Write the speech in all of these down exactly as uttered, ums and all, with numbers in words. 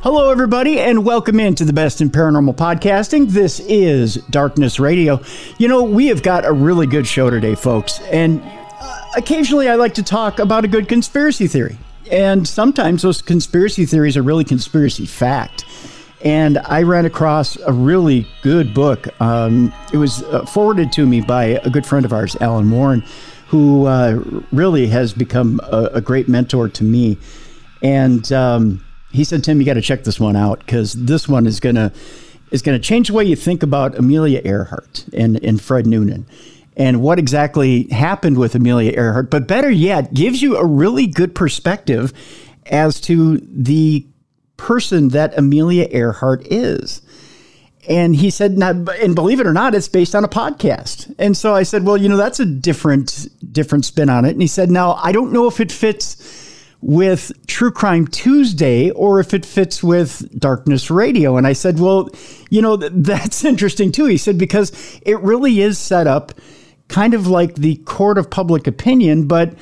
Hello, everybody, and welcome into the best in paranormal podcasting. This is Darkness Radio. You know, we have got a really good show today, folks, and uh, occasionally I like to talk about a good conspiracy theory, and sometimes those conspiracy theories are really conspiracy fact. And I ran across a really good book. Um, it was uh, forwarded to me by a good friend of ours, Alan Warren, who uh, really has become a, a great mentor to me. And um, he said, Tim, you got to check this one out because this one is going to is going to change the way you think about Amelia Earhart and, and Fred Noonan and what exactly happened with Amelia Earhart. But better yet, gives you a really good perspective as to the person that Amelia Earhart is. And he said, and believe it or not, it's based on a podcast. And so I said, well, you know, that's a different different spin on it. And he said, now, I don't know if it fits with True Crime Tuesday or if it fits with Darkness Radio. And I said, well, you know, th- that's interesting too. He said, because it really is set up kind of like the court of public opinion, but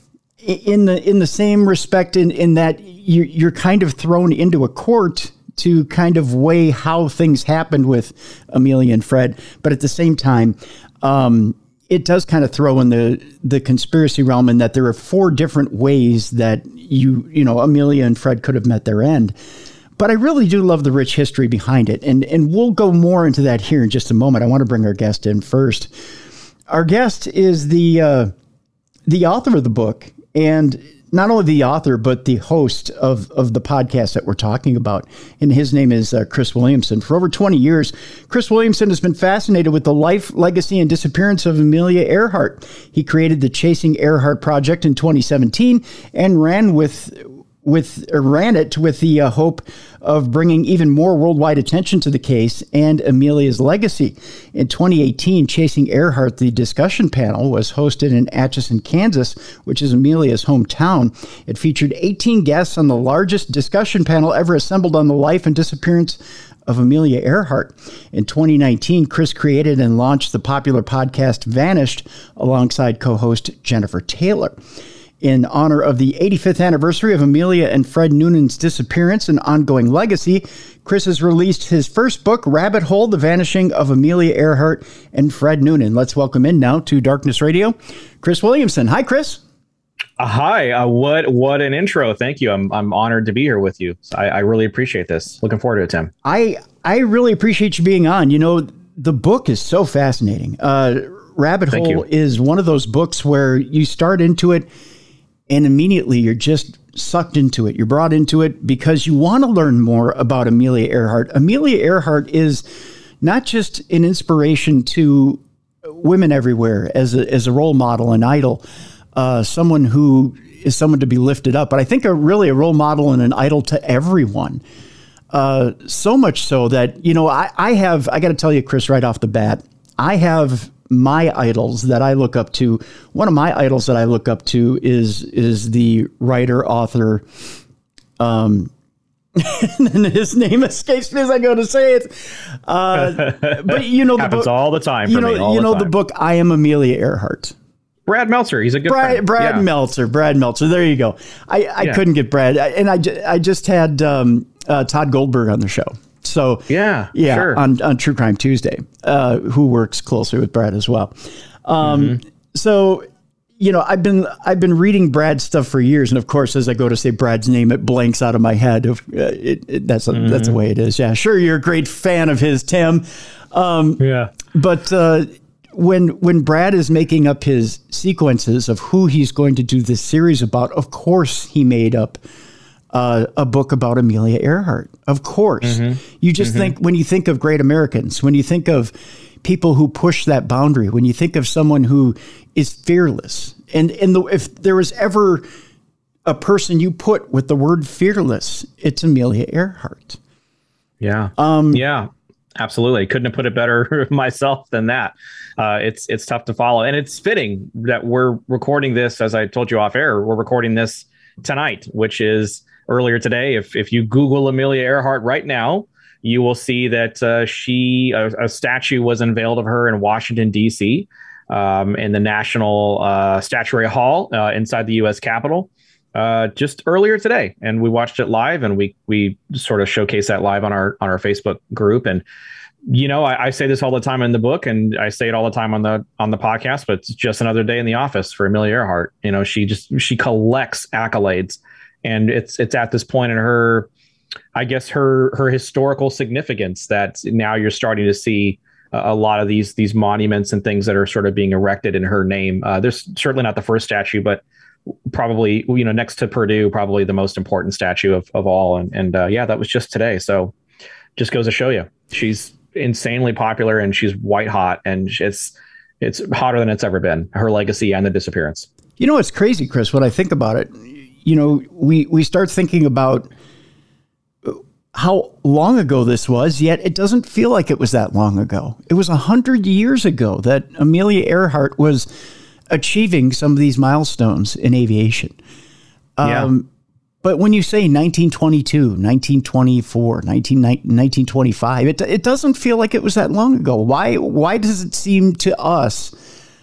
in the in the same respect in, in that you're, you're kind of thrown into a court to kind of weigh how things happened with Amelia and Fred. But at the same time, um, it does kind of throw in the, the conspiracy realm in that there are four different ways that you, you know, Amelia and Fred could have met their end. But I really do love the rich history behind it. And, and we'll go more into that here in just a moment. I want to bring our guest in first. Our guest is the, uh, the author of the book, and not only the author, but the host of, of the podcast that we're talking about. And his name is uh, Chris Williamson. For over twenty years, Chris Williamson has been fascinated with the life, legacy, and disappearance of Amelia Earhart. He created the Chasing Earhart Project in twenty seventeen and ran with with or ran it with the uh, hope of bringing even more worldwide attention to the case and Amelia's legacy. In twenty eighteen, Chasing Earhart, the discussion panel, was hosted in Atchison, Kansas, which is Amelia's hometown. It featured eighteen guests on the largest discussion panel ever assembled on the life and disappearance of Amelia Earhart. In twenty nineteen, Chris created and launched the popular podcast Vanished alongside co-host Jennifer Taylor. In honor of the eighty-fifth anniversary of Amelia and Fred Noonan's disappearance and ongoing legacy, Chris has released his first book, Rabbit Hole, The Vanishing of Amelia Earhart and Fred Noonan. Let's welcome in now to Darkness Radio, Chris Williamson. Hi, Chris. Uh, hi. Uh, what what an intro. Thank you. I'm I'm honored to be here with you. So I, I really appreciate this. Looking forward to it, Tim. I, I really appreciate you being on. You know, the book is so fascinating. Uh, Rabbit Thank Hole you. is one of those books where you start into it and immediately you're just sucked into it. You're brought into it because you want to learn more about Amelia Earhart. Amelia Earhart is not just an inspiration to women everywhere as a, as a role model, an idol, uh, someone who is someone to be lifted up, but I think a really a role model and an idol to everyone. Uh, so much so that, you know, I, I have, I got to tell you, Chris, right off the bat, I have my idols that I look up to. One of my idols that I look up to is is the writer, author, um, and his name escapes me as I go to say it. Uh, but you know, the happens book, all the time. For you know, me, all you the know time. the book. I Am Amelia Earhart. Brad Meltzer. He's a good Brad, friend. Brad yeah. Meltzer. Brad Meltzer. There you go. I, I Yeah. couldn't get Brad, I, and I ju- I just had um, uh, Todd Goldberg on the show. So Yeah, yeah, sure. on, on True Crime Tuesday, uh, who works closely with Brad as well. Um, Mm-hmm. So, you know, I've been I've been reading Brad's stuff for years, and of course, as I go to say Brad's name, it blanks out of my head. Of uh, it, it, that's a, Mm-hmm. that's the way it is. Yeah, sure, you're a great fan of his, Tim. Um, Yeah. but uh, when when Brad is making up his sequences of who he's going to do this series about, of course, he made up Uh, a book about Amelia Earhart. Of course. Mm-hmm. You just Mm-hmm. think, when you think of great Americans, when you think of people who push that boundary, when you think of someone who is fearless, and, and the, if there was ever a person you put with the word fearless, it's Amelia Earhart. Yeah. Um, yeah. Absolutely. Couldn't have put it better myself than that. Uh, it's it's tough to follow. And it's fitting that we're recording this, as I told you off air, we're recording this tonight, which is earlier today. If if you Google Amelia Earhart right now, you will see that uh, she a, a statue was unveiled of her in Washington, D C, um, in the National uh, Statuary Hall uh, inside the U S Capitol. uh, just earlier today, and we watched it live, and we we sort of showcased that live on our on our Facebook group. And you know, I, I say this all the time in the book, and I say it all the time on the on the podcast, but it's just another day in the office for Amelia Earhart. You know, she just she collects accolades, and it's it's at this point in her, I guess her her historical significance that now you're starting to see a lot of these these monuments and things that are sort of being erected in her name. Uh, there's certainly not the first statue, but probably, you know, next to Purdue, probably the most important statue of, of all. And, and uh, yeah, that was just today. So just goes to show you, she's insanely popular, and she's white hot, and it's it's hotter than it's ever been, her legacy and the disappearance. You know, it's crazy, Chris, when I think about it. You know, we, we start thinking about how long ago this was, yet it doesn't feel like it was that long ago. It was a hundred years ago that Amelia Earhart was achieving some of these milestones in aviation. Yeah. Um, but when you say nineteen twenty-two, nineteen twenty-four, nineteen, nineteen twenty-five, it, it doesn't feel like it was that long ago. Why, why does it seem to us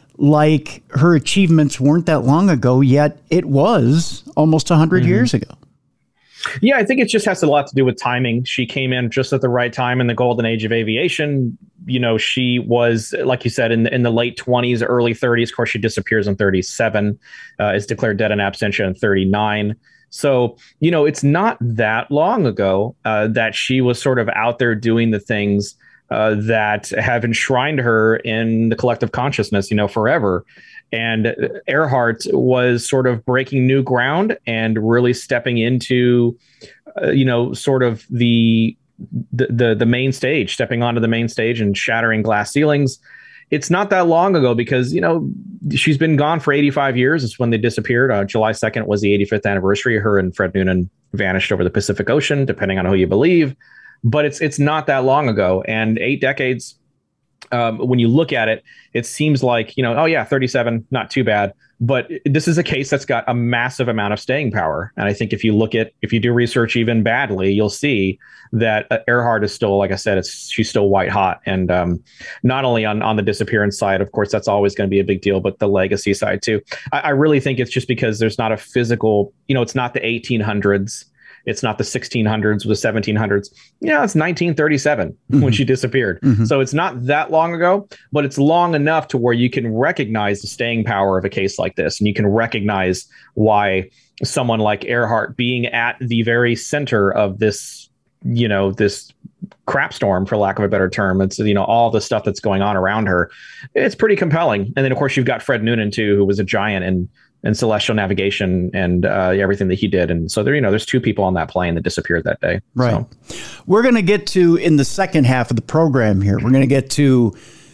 like her achievements weren't that long ago, yet it was almost a hundred mm-hmm. years ago? Yeah, I think it just has a lot to do with timing. She came in just at the right time in the golden age of aviation. You know, she was, like you said, in the, in the late twenties, early thirties. Of course, she disappears in thirty-seven, uh, is declared dead in absentia in thirty-nine. So, you know, it's not that long ago uh, that she was sort of out there doing the things uh, that have enshrined her in the collective consciousness, you know, forever. And Earhart was sort of breaking new ground and really stepping into, uh, you know, sort of the, the the the main stage, stepping onto the main stage and shattering glass ceilings. It's not that long ago because, you know, she's been gone for eighty-five years. It's when they disappeared. Uh, July second was the eighty-fifth anniversary. Her and Fred Noonan vanished over the Pacific Ocean, depending on who you believe. But it's it's not that long ago. And eight decades. Um, when you look at it, it seems like, you know, oh, yeah, thirty-seven, not too bad. But this is a case that's got a massive amount of staying power. And I think if you look at if you do research even badly, you'll see that uh, Earhart is still, like I said, it's she's still white hot. And um, not only on, on the disappearance side, of course, that's always going to be a big deal, but the legacy side, too. I, I really think it's just because there's not a physical, you know, it's not the eighteen hundreds. It's not the sixteen hundreds or the seventeen hundreds. Yeah, it's nineteen thirty-seven mm-hmm. when she disappeared. Mm-hmm. So it's not that long ago, but it's long enough to where you can recognize the staying power of a case like this. And you can recognize why someone like Earhart being at the very center of this, you know, this crap storm, for lack of a better term. It's, you know, all the stuff that's going on around her. It's pretty compelling. And then, of course, you've got Fred Noonan, too, who was a giant in and celestial navigation and uh, everything that he did. And so there, you know, there's two people on that plane that disappeared that day. Right. So. We're going to get to, in the second half of the program here, we're going to get to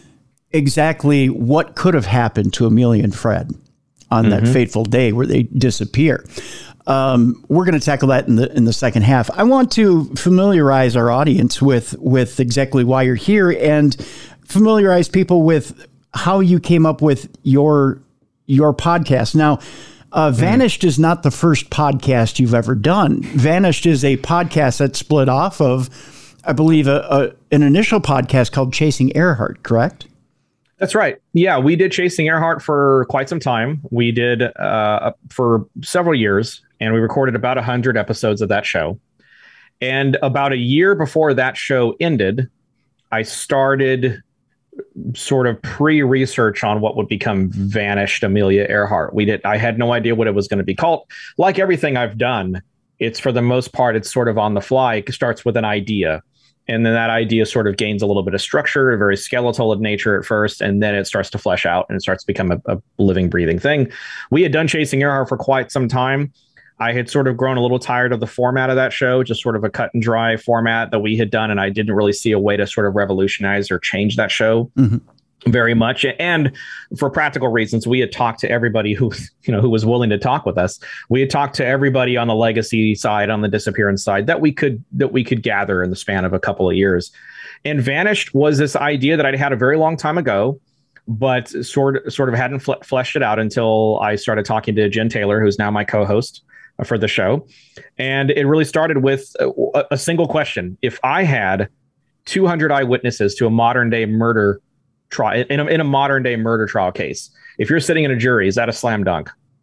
exactly what could have happened to Amelia and Fred on mm-hmm. that fateful day where they disappear. Um, we're going to tackle that in the in the second half. I want to familiarize our audience with with exactly why you're here and familiarize people with how you came up with your your podcast. Now, uh, Vanished mm. is not the first podcast you've ever done. Vanished is a podcast that split off of, I believe, a, a an initial podcast called Chasing Earhart, correct? That's right. Yeah, we did Chasing Earhart for quite some time. We did uh, for several years, and we recorded about one hundred episodes of that show. And about a year before that show ended, I started sort of pre-research on what would become Vanished Amelia Earhart. We did. I had no idea what it was going to be called. Like everything I've done, it's for the most part, it's sort of on the fly. It starts with an idea. And then that idea sort of gains a little bit of structure, very skeletal of nature at first, and then it starts to flesh out and it starts to become a, a living, breathing thing. We had done Chasing Earhart for quite some time. I had sort of grown a little tired of the format of that show, just sort of a cut and dry format that we had done, and I didn't really see a way to sort of revolutionize or change that show. Mm-hmm. Very much. And for practical reasons, we had talked to everybody who, you know, who was willing to talk with us. We had talked to everybody on the legacy side, on the disappearance side that we could that we could gather in the span of a couple of years. And Vanished was this idea that I'd had a very long time ago, but sort sort of hadn't fle- fleshed it out until I started talking to Jen Taylor, who's now my co-host for the show. And it really started with a, a single question. If I had two hundred eyewitnesses to a modern day murder trial, in a, in a modern day murder trial case, if you're sitting in a jury, is that a slam dunk?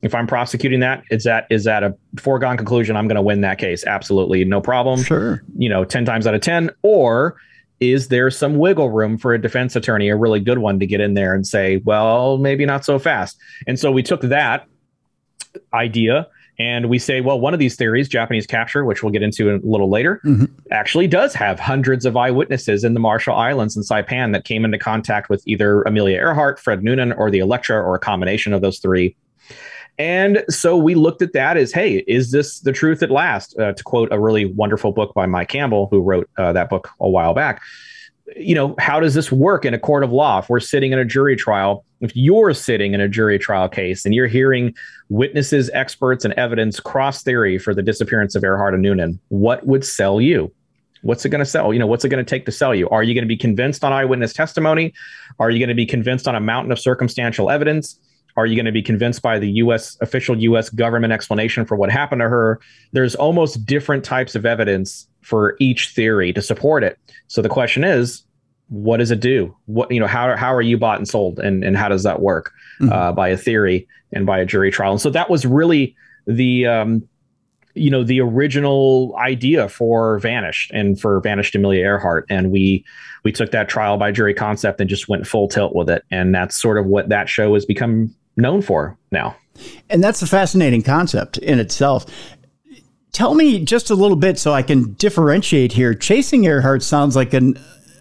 If I'm prosecuting that, is that is that a foregone conclusion? I'm going to win that case. Absolutely. No problem. Sure. You know, ten times out of ten. Or is there some wiggle room for a defense attorney, a really good one, to get in there and say, well, maybe not so fast. And so we took that idea and we say, well, one of these theories, Japanese capture, which we'll get into a little later, mm-hmm. actually does have hundreds of eyewitnesses in the Marshall Islands and Saipan that came into contact with either Amelia Earhart, Fred Noonan, or the Electra, or a combination of those three. And so we looked at that as, hey, is this the truth at last? Uh, to quote a really wonderful book by Mike Campbell, who wrote uh, that book a while back. You know, how does this work in a court of law? If we're sitting in a jury trial, if you're sitting in a jury trial case and you're hearing witnesses, experts, and evidence cross theory for the disappearance of Earhart and Noonan, what would sell you? What's it going to sell? You know, what's it going to take to sell you? Are you going to be convinced on eyewitness testimony? Are you going to be convinced on a mountain of circumstantial evidence? Are you going to be convinced by the U S official U S government explanation for what happened to her? There's almost different types of evidence for each theory to support it. So the question is, what does it do? What, you know, how, how are you bought and sold, and, and how does that work mm-hmm. uh, by a theory and by a jury trial? And so that was really the, um, you know, the original idea for Vanished and for Vanished Amelia Earhart. And we, we took that trial by jury concept and just went full tilt with it. And that's sort of what that show has become known for now. And that's a fascinating concept in itself. Tell me just a little bit so I can differentiate here. Chasing Earhart sounds like an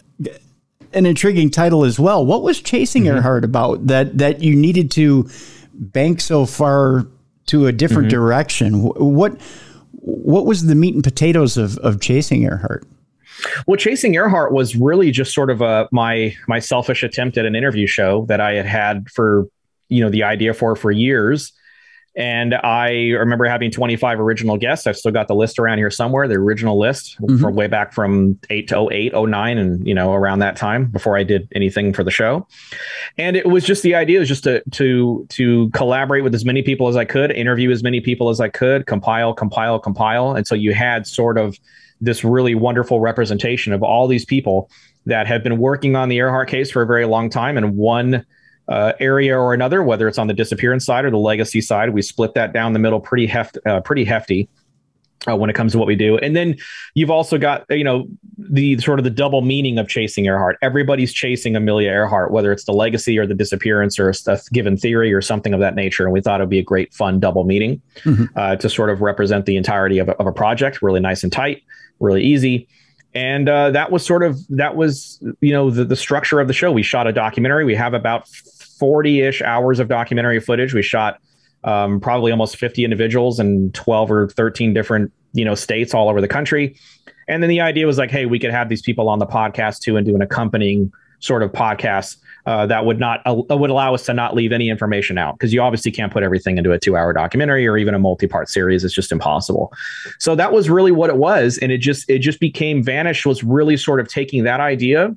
an intriguing title as well. What was Chasing mm-hmm. Earhart about that that you needed to bank so far to a different mm-hmm. direction? What what was the meat and potatoes of, of Chasing Earhart? Well, Chasing Earhart was really just sort of a my my selfish attempt at an interview show that I had had for, you know, the idea for for years. And I remember having twenty-five original guests. I've still got the list around here somewhere, the original list mm-hmm. from way back from eight to oh eight, oh nine, and, you know, around that time before I did anything for the show. And it was just the idea was just to to to collaborate with as many people as I could, interview as many people as I could, compile, compile, compile. And so you had sort of this really wonderful representation of all these people that have been working on the Earhart case for a very long time. And one Uh, area or another, whether it's on the disappearance side or the legacy side, we split that down the middle pretty heft, uh, pretty hefty uh, when it comes to what we do. And then you've also got, you know, the sort of the double meaning of Chasing Earhart. Everybody's chasing Amelia Earhart, whether it's the legacy or the disappearance or a given theory or something of that nature. And we thought it'd be a great, fun double meaning mm-hmm. uh, to sort of represent the entirety of a, of a project. Really nice and tight, really easy. And uh, that was sort of, that was, you know, the, the structure of the show. We shot a documentary. We have about forty-ish hours of documentary footage. We shot um, probably almost fifty individuals in twelve or thirteen different, you know, states all over the country. And then the idea was like, hey, we could have these people on the podcast too and do an accompanying sort of podcast uh, that would not uh, would allow us to not leave any information out, because you obviously can't put everything into a two hour documentary or even a multi-part series. It's just impossible. So that was really what it was. And it just it just became Vanished was really sort of taking that idea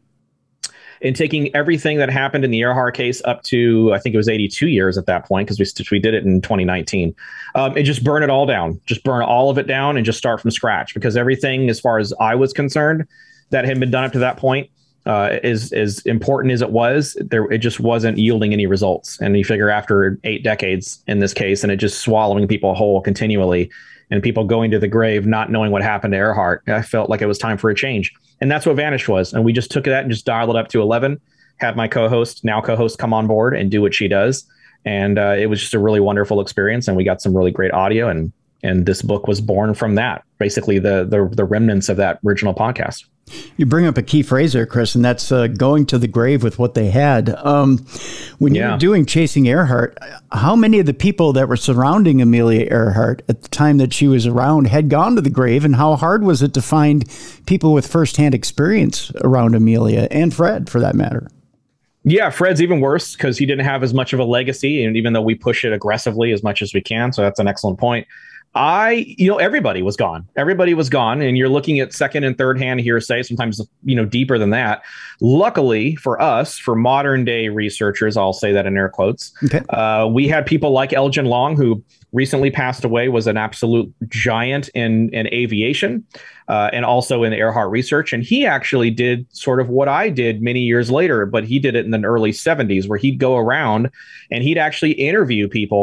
and taking everything that happened in the Earhart case up to, I think it was eighty-two years at that point, because we we did it in twenty nineteen, um, and just burn it all down, just burn all of it down and just start from scratch. Because everything, as far as I was concerned, that had been done up to that point, uh, is as important as it was, there it just wasn't yielding any results. And you figure after eight decades in this case, and it just swallowing people whole continually, and people going to the grave not knowing what happened to Earhart, I felt like it was time for a change. And that's what Vanished was. And we just took that and just dialed it up to eleven, had my co-host, now co-host, come on board and do what she does. And uh, it was just a really wonderful experience. And we got some really great audio. And and this book was born from that, basically the the, the remnants of that original podcast. You bring up a key phrase there, Chris, and that's uh, going to the grave with what they had. Um, when yeah. you were doing Chasing Earhart, how many of the people that were surrounding Amelia Earhart at the time that she was around had gone to the grave, and how hard was it to find people with firsthand experience around Amelia, and Fred, for that matter? Yeah, Fred's even worse because he didn't have as much of a legacy, and even though we push it aggressively as much as we can, so that's an excellent point. I, you know, everybody was gone. Everybody was gone. And you're looking at second and third hand hearsay, sometimes, you know, deeper than that. Luckily for us, for modern day researchers, I'll say that in air quotes, okay. uh, we had people like Elgin Long, who recently passed away, was an absolute giant in, in aviation uh, and also in Earhart research. And he actually did sort of what I did many years later, but he did it in the early seventies, where he'd go around and he'd actually interview people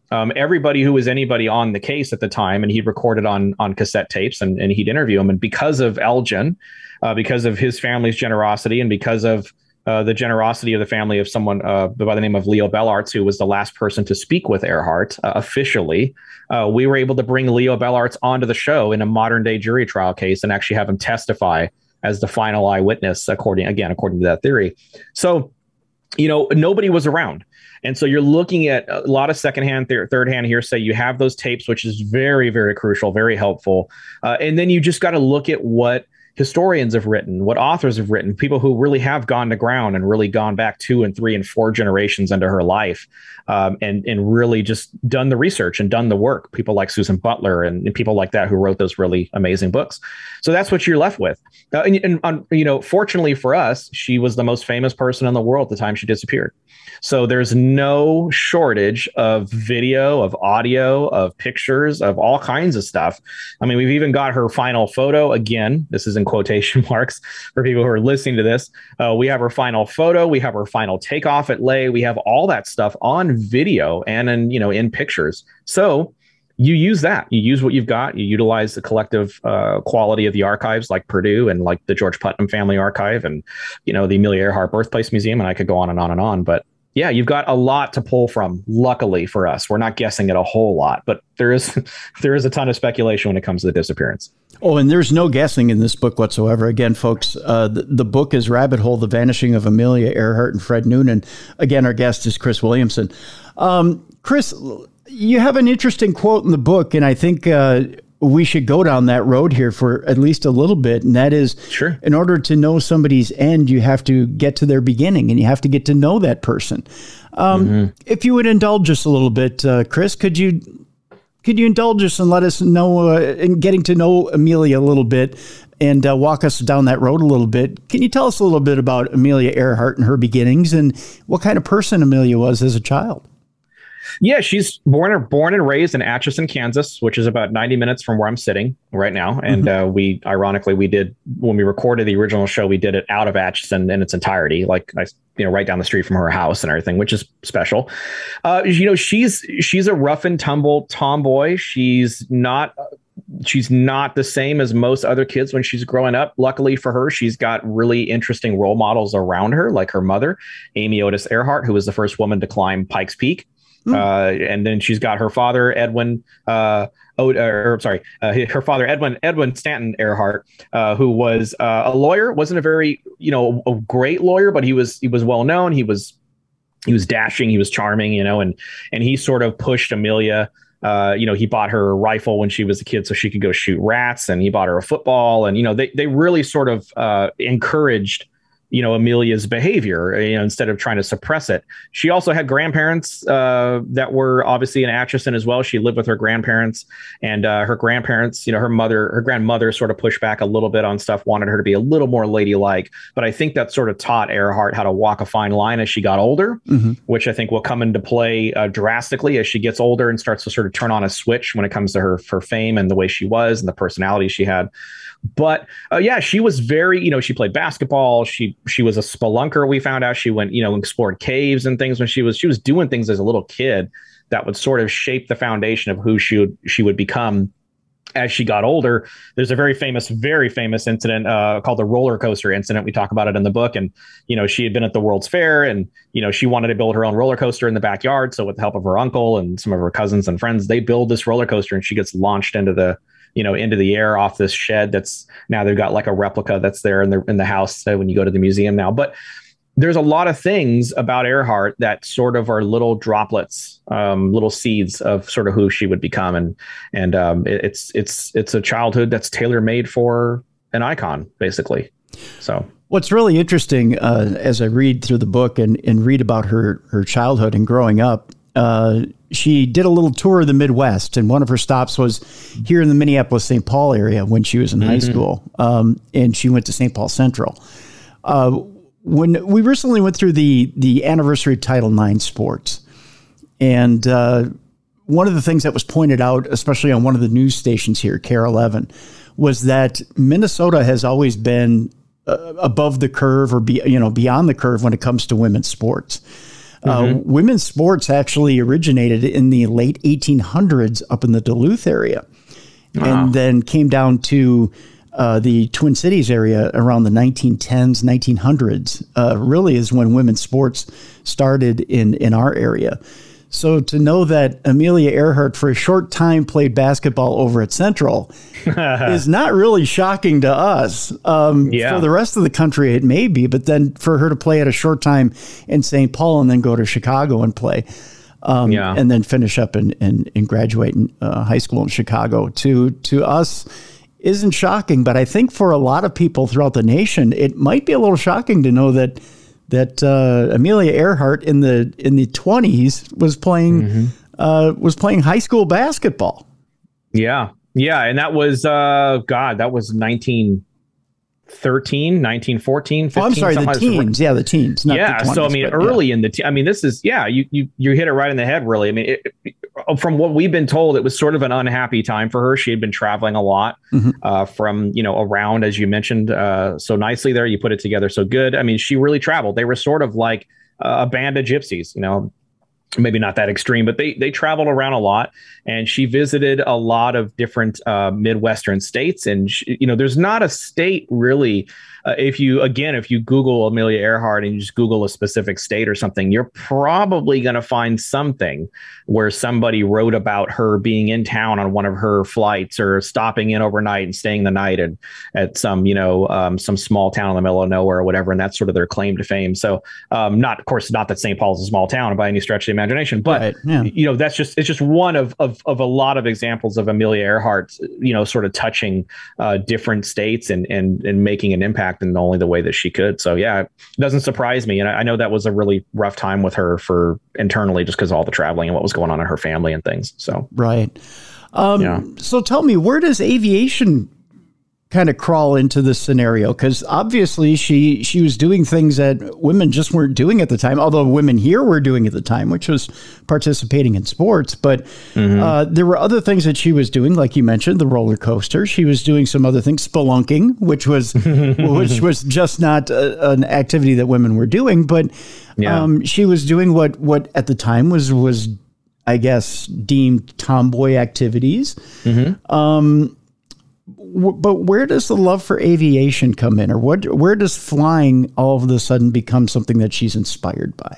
Um, everybody who was anybody on the case at the time, and he recorded on on cassette tapes, and, and he'd interview him. And because of Elgin, uh, because of his family's generosity, and because of uh, the generosity of the family of someone uh, by the name of Leo Bellarts, who was the last person to speak with Earhart uh, officially, uh, we were able to bring Leo Bellarts onto the show in a modern day jury trial case and actually have him testify as the final eyewitness, according again according to that theory. So, you know, nobody was around. And so you're looking at a lot of secondhand, th- third-hand hearsay. You have those tapes, which is very, very crucial, very helpful. Uh, and then you just got to look at what historians have written, what authors have written, people who really have gone to ground and really gone back two and three and four generations into her life, um, and, and really just done the research and done the work. People like Susan Butler and, and people like that who wrote those really amazing books. So that's what you're left with. Uh, and, and um, you know, fortunately for us, she was the most famous person in the world at the time she disappeared. So there's no shortage of video, of audio, of pictures, of all kinds of stuff. I mean, we've even got her final photo. Again, this is in quotation marks for people who are listening to this. Uh, we have her final photo. We have her final takeoff at Lay. We have all that stuff on video and in, you know, in pictures. So you use that. You use what you've got. You utilize the collective uh, quality of the archives like Purdue and like the George Putnam Family Archive and, you know, the Amelia Earhart Birthplace Museum. And I could go on and on and on. But yeah, you've got a lot to pull from. Luckily for us, we're not guessing at a whole lot, but there is there is a ton of speculation when it comes to the disappearance. Oh, and there's no guessing in this book whatsoever. Again, folks, uh, the, the book is Rabbit Hole, The Vanishing of Amelia Earhart and Fred Noonan. Again, our guest is Chris Williamson. Um, Chris, you have an interesting quote in the book, and I think uh, we should go down that road here for at least a little bit. And that is, sure, in order to know somebody's end, you have to get to their beginning and you have to get to know that person. Um, mm-hmm. If you would indulge us a little bit, uh, Chris, could you could you indulge us and let us know uh, in getting to know Amelia a little bit and uh, walk us down that road a little bit? Can you tell us a little bit about Amelia Earhart and her beginnings and what kind of person Amelia was as a child? Yeah, she's born born and raised in Atchison, Kansas, which is about ninety minutes from where I'm sitting right now. And mm-hmm. uh, we, ironically, we did, when we recorded the original show, we did it out of Atchison in its entirety, like, I, you know, right down the street from her house and everything, which is special. Uh, you know, she's she's a rough and tumble tomboy. She's not she's not the same as most other kids when she's growing up. Luckily for her, she's got really interesting role models around her, like her mother, Amy Otis Earhart, who was the first woman to climb Pikes Peak. Mm. Uh, and then she's got her father, Edwin, uh, oh, or sorry, uh, her father, Edwin, Edwin Stanton Earhart, uh, who was uh, a lawyer, wasn't a very, you know, a great lawyer, but he was, he was well known. He was, he was dashing, he was charming, you know, and, and he sort of pushed Amelia. Uh, you know, he bought her a rifle when she was a kid so she could go shoot rats, and he bought her a football. And, you know, they, they really sort of uh, encouraged, you know, Amelia's behavior, you know, instead of trying to suppress it. She also had grandparents uh, that were obviously in Atchison as well. She lived with her grandparents, and uh, her grandparents, you know, her mother, her grandmother sort of pushed back a little bit on stuff, wanted her to be a little more ladylike. But I think that sort of taught Earhart how to walk a fine line as she got older, mm-hmm. which I think will come into play uh, drastically as she gets older and starts to sort of turn on a switch when it comes to her, her fame and the way she was and the personality she had. But uh, yeah, she was very, you know, she played basketball. She she was a spelunker. We found out she went, you know, explored caves and things when she was she was doing things as a little kid that would sort of shape the foundation of who she would she would become as she got older. There's a very famous, very famous incident uh, called the roller coaster incident. We talk about it in the book. And, you know, she had been at the World's Fair and, you know, she wanted to build her own roller coaster in the backyard. So with the help of her uncle and some of her cousins and friends, they build this roller coaster and she gets launched into the you know, into the air off this shed. That's now they've got like a replica that's there in the, in the house uh, when you go to the museum now. But there's a lot of things about Earhart that sort of are little droplets, um, little seeds of sort of who she would become. And, and um, it, it's, it's, it's a childhood that's tailor made for an icon, basically. So what's really interesting uh, as I read through the book and, and read about her, her childhood and growing up, uh, she did a little tour of the Midwest, and one of her stops was here in the Minneapolis Saint Paul area when she was in mm-hmm. high school. Um, and she went to Saint Paul Central. Uh, when we recently went through the, the anniversary of Title nine sports, and uh, one of the things that was pointed out, especially on one of the news stations here, K A R E eleven, was that Minnesota has always been uh, above the curve or be, you know, beyond the curve when it comes to women's sports. Mm-hmm. Uh, women's sports actually originated in the late eighteen hundreds up in the Duluth area, wow. and then came down to uh, the Twin Cities area around the nineteen tens, nineteen hundreds. Uh, really is when women's sports started in, in our area. So to know that Amelia Earhart for a short time played basketball over at Central is not really shocking to us. Um, yeah. For the rest of the country, it may be, but then for her to play at a short time in Saint Paul and then go to Chicago and play, um, yeah. and then finish up and, and, and graduate in uh, high school in Chicago, to to us isn't shocking. But I think for a lot of people throughout the nation, it might be a little shocking to know that that uh, Amelia Earhart in the in the twenties was playing mm-hmm. uh, was playing high school basketball. Yeah, yeah, and that was uh, God, that was nineteen thirteen, nineteen fourteen, fifteen. Oh, I'm sorry, the teens. Yeah, the teens. Not yeah, the twenties, so I mean, early yeah. in the te- I mean, this is yeah, you you you hit it right in the head. Really, I mean, it, it, from what we've been told, it was sort of an unhappy time for her. She had been traveling a lot mm-hmm. uh, from, you know, around, as you mentioned, uh, so nicely there. You put it together so good. I mean, she really traveled. They were sort of like a band of gypsies, you know, maybe not that extreme, but they they traveled around a lot. And she visited a lot of different uh, Midwestern states. And, she, you know, there's not a state really. Uh, if you, again, if you Google Amelia Earhart and you just Google a specific state or something, you're probably going to find something where somebody wrote about her being in town on one of her flights or stopping in overnight and staying the night at, at some, you know, um, some small town in the middle of nowhere or whatever. And that's sort of their claim to fame. So um, not, of course, not that Saint Paul's a small town by any stretch of the imagination, but, right, yeah. you know, that's just, it's just one of, of, of a lot of examples of Amelia Earhart, you know, sort of touching uh, different states and, and, and making an impact in only the way that she could. So yeah, it doesn't surprise me. And I, I know that was a really rough time with her for internally, just because of all the traveling and what was going on in her family and things. So, right. Um, yeah. So tell me, where does aviation kind of crawl into this scenario? Because obviously she she was doing things that women just weren't doing at the time, although women here were doing at the time, which was participating in sports. But mm-hmm. uh, there were other things that she was doing, like you mentioned, the roller coaster. She was doing some other things, spelunking, which was which was just not a, an activity that women were doing. But yeah. um, she was doing what what at the time was was I guess deemed tomboy activities. Mm-hmm. Um, But where does the love for aviation come in, or what? Where does flying all of a sudden become something that she's inspired by?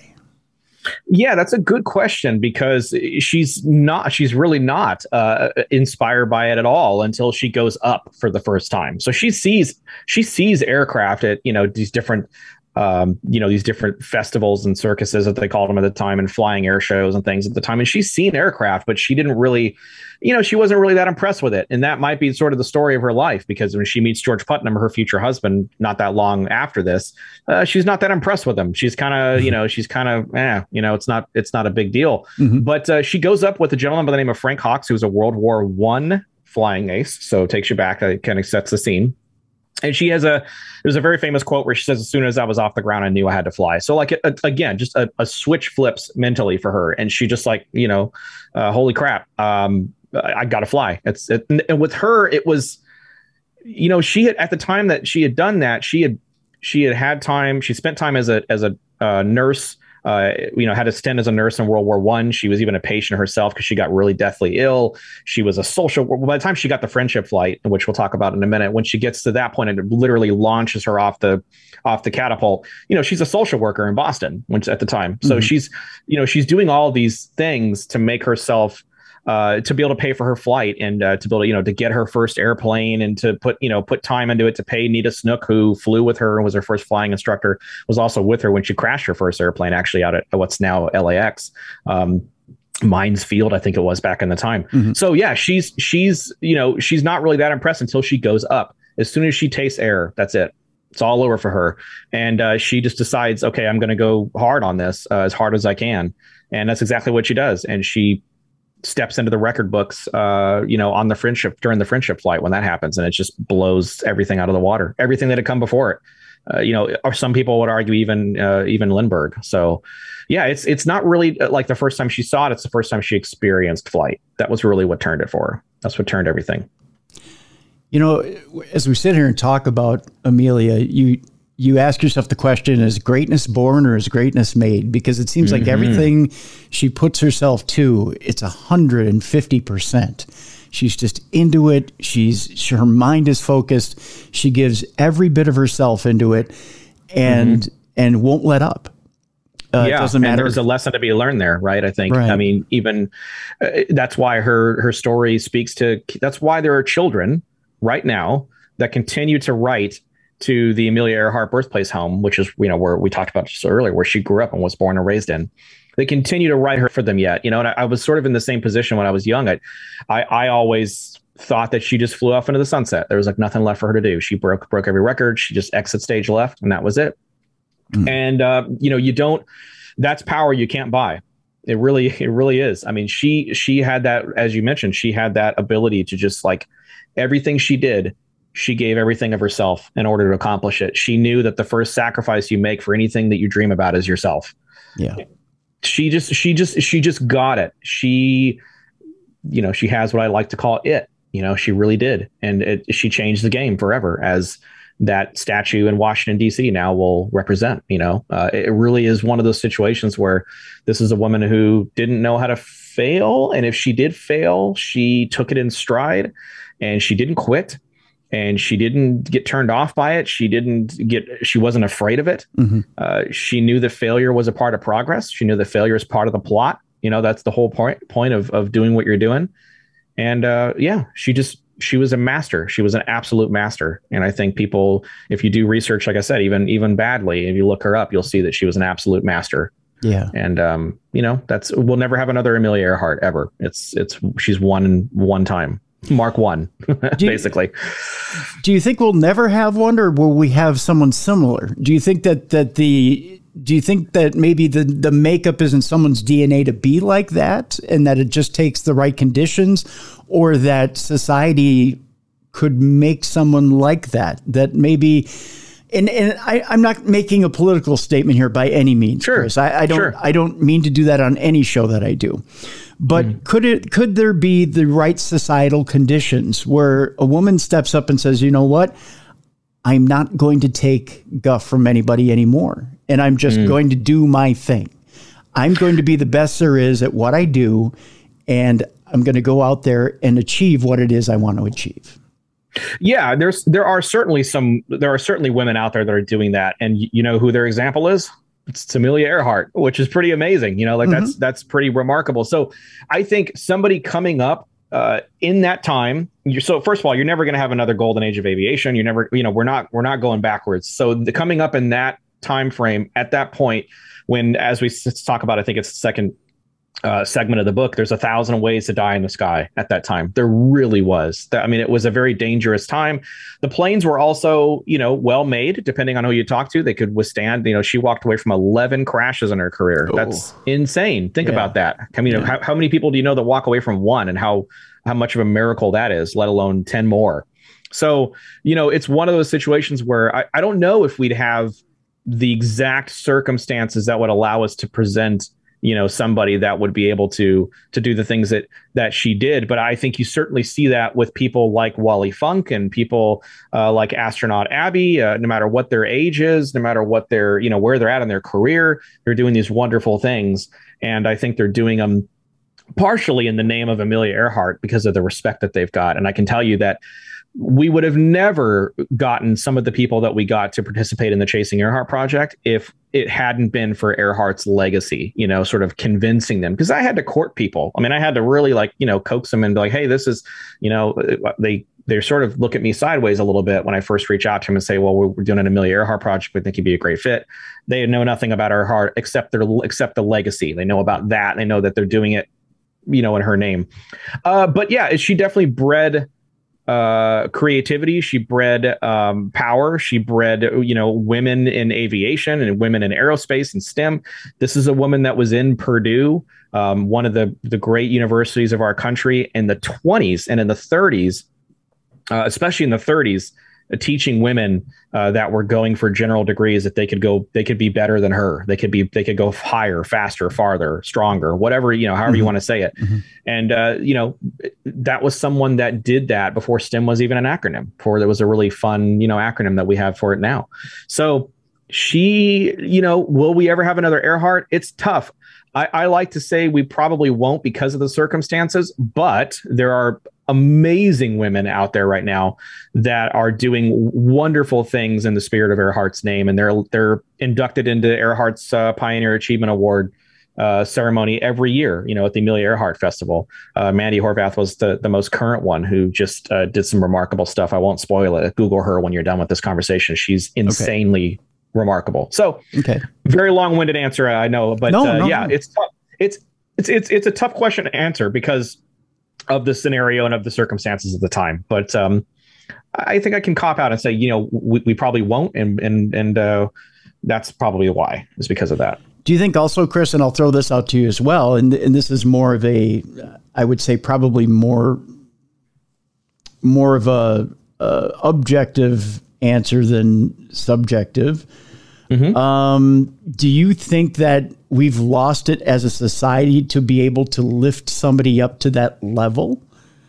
Yeah, that's a good question, because she's not, she's really not uh, inspired by it at all until she goes up for the first time. So she sees, she sees aircraft at, you know, these different, um, you know, these different festivals and circuses that they called them at the time, and flying air shows and things at the time. And she's seen aircraft, but she didn't really, you know, she wasn't really that impressed with it. And that might be sort of the story of her life, because when she meets George Putnam, her future husband, not that long after this, uh, she's not that impressed with him. She's kind of, mm-hmm. you know, she's kind of, eh, you know, it's not, it's not a big deal. Mm-hmm. But uh, she goes up with a gentleman by the name of Frank Hawks, who was a World War One flying ace. So it takes you back, it kind of sets the scene. And she has a, there's a very famous quote where she says, as soon as I was off the ground, I knew I had to fly. So like, a, again, just a, a switch flips mentally for her. And she just like, you know, uh, holy crap, um, I, I got to fly. It's it, and with her, it was, you know, she had, at the time that she had done that, she had, she had had time, she spent time as a, as a uh, nurse, Uh, you know, had a stint as a nurse in World War One. She was even a patient herself because she got really deathly ill. She was a social. By the time she got the friendship flight, which we'll talk about in a minute, when she gets to that point, it literally launches her off the off the catapult. You know, she's a social worker in Boston, which at the time. So mm-hmm. she's, you know, she's doing all these things to make herself. Uh, to be able to pay for her flight and uh, to be able to, you know, to get her first airplane and to put, you know, put time into it, to pay Nita Snook, who flew with her and was her first flying instructor, was also with her when she crashed her first airplane, actually out at what's now L A X. Um, Mines Field, I think it was back in the time. Mm-hmm. So yeah, she's, she's, you know, she's not really that impressed until she goes up. As soon as she tastes air, that's it. It's all over for her. And uh, she just decides, okay, I'm going to go hard on this, uh, as hard as I can. And that's exactly what she does. And she steps into the record books, uh, you know, on the friendship, during the friendship flight when that happens. And it just blows everything out of the water, everything that had come before it. Uh, you know, or some people would argue even, uh, even Lindbergh. So yeah, it's, it's not really like the first time she saw it. It's the first time she experienced flight. That was really what turned it for her. That's what turned everything. You know, as we sit here and talk about Amelia, you, you ask yourself the question, is greatness born or is greatness made? Because it seems like Mm-hmm. everything she puts herself to, it's one hundred fifty percent. She's just into it. She's she, her mind is focused. She gives every bit of herself into it, and mm-hmm. and won't let up. Uh, yeah, it doesn't matter. And there's a lesson to be learned there, right? I think. Right. I mean, even uh, that's why her her story speaks to. That's why there are children right now that continue to write to the Amelia Earhart birthplace home, which is, you know, where we talked about just earlier, where she grew up and was born and raised in. They continue to write her for them yet, you know. And I, I was sort of in the same position when I was young. I, I, I always thought that she just flew off into the sunset. There was like nothing left for her to do. She broke broke every record. She just exit stage left, and that was it. Mm. And uh, you know, you don't. That's power you can't buy. It really, it really is. I mean, she she had that, as you mentioned, she had that ability to just like everything she did. She gave everything of herself in order to accomplish it. She knew that the first sacrifice you make for anything that you dream about is yourself. Yeah. She just, she just, she just got it. She, you know, she has what I like to call it. You know, she really did. And it, she changed the game forever, as that statue in Washington, D C now will represent. You know, uh, it really is one of those situations where this is a woman who didn't know how to fail. And if she did fail, she took it in stride and she didn't quit. And she didn't get turned off by it. She didn't get, she wasn't afraid of it. Mm-hmm. Uh, she knew that failure was a part of progress. She knew that failure is part of the plot. You know, that's the whole point point of, of doing what you're doing. And uh, yeah, she just, she was a master. She was an absolute master. And I think people, if you do research, like I said, even, even badly, if you look her up, you'll see that she was an absolute master. Yeah. And, um, you know, that's, we'll never have another Amelia Earhart ever. It's, it's, she's one, one time. Mark one, do you, basically. Do you think we'll never have one, or will we have someone similar? Do you think that that the do you think that maybe the the makeup is in someone's D N A to be like that, and that it just takes the right conditions, or that society could make someone like that? That maybe. And and I, I'm not making a political statement here by any means, sure. Chris. I, I don't sure. I don't mean to do that on any show that I do. But mm. could it could there be the right societal conditions where a woman steps up and says, you know what, I'm not going to take guff from anybody anymore, and I'm just mm. going to do my thing. I'm going to be the best there is at what I do, and I'm going to go out there and achieve what it is I want to achieve. Yeah, there's there are certainly some there are certainly women out there that are doing that, and y- you know who their example is? It's Amelia Earhart, which is pretty amazing. You know, like mm-hmm. that's that's pretty remarkable. So I think somebody coming up uh, in that time. You're, so first of all, you're never going to have another golden age of aviation. You're never, you know, we're not we're not going backwards. So the coming up in that time frame at that point, when as we s- talk about, I think it's the second. Uh, segment of the book, there's a thousand ways to die in the sky at that time. There really was. I mean, it was a very dangerous time. The planes were also, you know, well made, depending on who you talk to. They could withstand, you know, she walked away from eleven crashes in her career. Oh. That's insane. Think yeah. about that. I mean, yeah. how, how many people do you know that walk away from one, and how, how much of a miracle that is, let alone ten more. So, you know, it's one of those situations where I, I don't know if we'd have the exact circumstances that would allow us to present, you know, somebody that would be able to to do the things that that she did. But I think you certainly see that with people like Wally Funk and people uh, like astronaut Abby, uh, no matter what their age is, no matter what their, you know, where they're at in their career, they're doing these wonderful things. And I think they're doing them partially in the name of Amelia Earhart because of the respect that they've got. And I can tell you that we would have never gotten some of the people that we got to participate in the Chasing Earhart project if it hadn't been for Earhart's legacy, you know, sort of convincing them. Because I had to court people. I mean, I had to really like, you know, coax them and be like, hey, this is, you know, they they sort of look at me sideways a little bit when I first reach out to them and say, well, we're doing an Amelia Earhart project. We think you'd be a great fit. They know nothing about Earhart except their except the legacy. They know about that. They know that they're doing it, you know, in her name. Uh, but yeah, she definitely bred uh creativity. She bred um power. She bred, you know, women in aviation and women in aerospace and STEM. This is a woman that was in Purdue, um one of the the great universities of our country, in the twenties and in the thirties, uh, especially in the thirties. teaching women uh, that were going for general degrees that they could go, they could be better than her. They could be, they could go higher, faster, farther, stronger, whatever, you know, however mm-hmm. you want to say it. Mm-hmm. And, uh, you know, that was someone that did that before STEM was even an acronym, before there was a really fun, you know, acronym that we have for it now. So she, you know, will we ever have another Earhart? It's tough. I, I like to say we probably won't because of the circumstances, but there are amazing women out there right now that are doing wonderful things in the spirit of Earhart's name, and they're they're inducted into Earhart's uh, Pioneer Achievement Award uh, ceremony every year. You know, at the Amelia Earhart Festival, uh, Mandy Horvath was the the most current one who just uh, did some remarkable stuff. I won't spoil it. Google her when you're done with this conversation. She's insanely okay. remarkable. So, okay, very long-winded answer, I know, but no, uh, no, yeah, no. it's tough. It's it's it's it's a tough question to answer because of the scenario and of the circumstances of the time. But um, I think I can cop out and say, you know, we, we probably won't. And, and, and uh, that's probably why, is because of that. Do you think also, Chris, and I'll throw this out to you as well, and, and this is more of a, I would say probably more, more of a, a objective answer than subjective. Mm-hmm. Um, do you think that we've lost it as a society to be able to lift somebody up to that level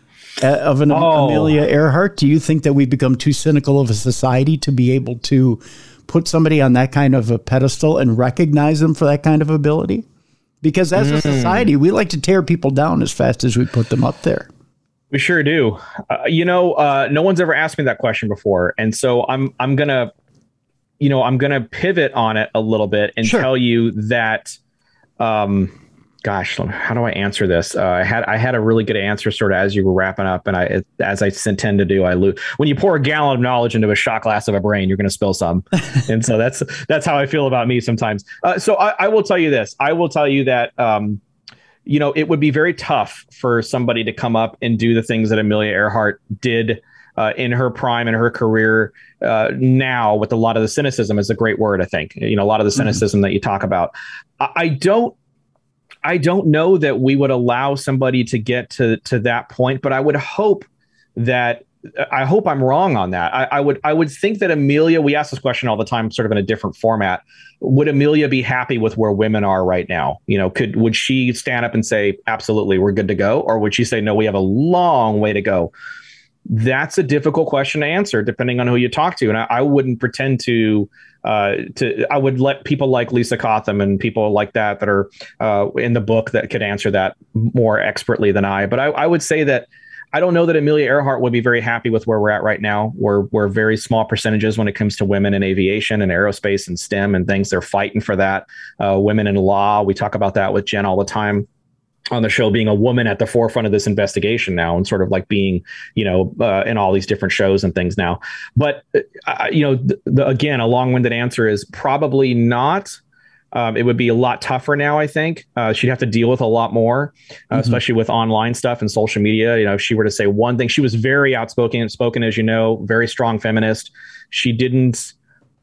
of an oh. Amelia Earhart? Do you think that we've become too cynical of a society to be able to put somebody on that kind of a pedestal and recognize them for that kind of ability? Because as mm. a society, we like to tear people down as fast as we put them up there. We sure do. Uh, you know, uh, no one's ever asked me that question before. And so I'm, I'm going to, you know, I'm going to pivot on it a little bit and sure. tell you that, um, gosh, how do I answer this? Uh, I had I had a really good answer sort of as you were wrapping up, and I, as I tend to do, I lose. When you pour a gallon of knowledge into a shot glass of a brain, you're going to spill some, and so that's that's how I feel about me sometimes. Uh, so I, I will tell you this. I will tell you that. Um, you know, it would be very tough for somebody to come up and do the things that Amelia Earhart did uh, in her prime in her career. Uh, now, with a lot of the cynicism, is a great word, I think. You know, a lot of the cynicism mm-hmm. that you talk about. I, I don't. I don't know that we would allow somebody to get to to that point, but I would hope that. I hope I'm wrong on that. I, I would I would think that Amelia, we ask this question all the time, sort of in a different format. Would Amelia be happy with where women are right now? You know, could would she stand up and say, absolutely, we're good to go? Or would she say, no, we have a long way to go? That's a difficult question to answer, depending on who you talk to. And I, I wouldn't pretend to uh, to I would let people like Lisa Cotham and people like that that are uh, in the book that could answer that more expertly than I. But I, I would say that I don't know that Amelia Earhart would be very happy with where we're at right now. We're we're very small percentages when it comes to women in aviation and aerospace and STEM and things. They're fighting for that. Uh, women in law. We talk about that with Jen all the time on the show, being a woman at the forefront of this investigation now and sort of like being, you know, uh, in all these different shows and things now. But, uh, you know, the, the, again, a long-winded answer is probably not. Um, it would be a lot tougher now, I think. Uh, she'd have to deal with a lot more, uh, mm-hmm. especially with online stuff and social media. You know, if she were to say one thing, she was very outspoken and spoken, as you know, very strong feminist. She didn't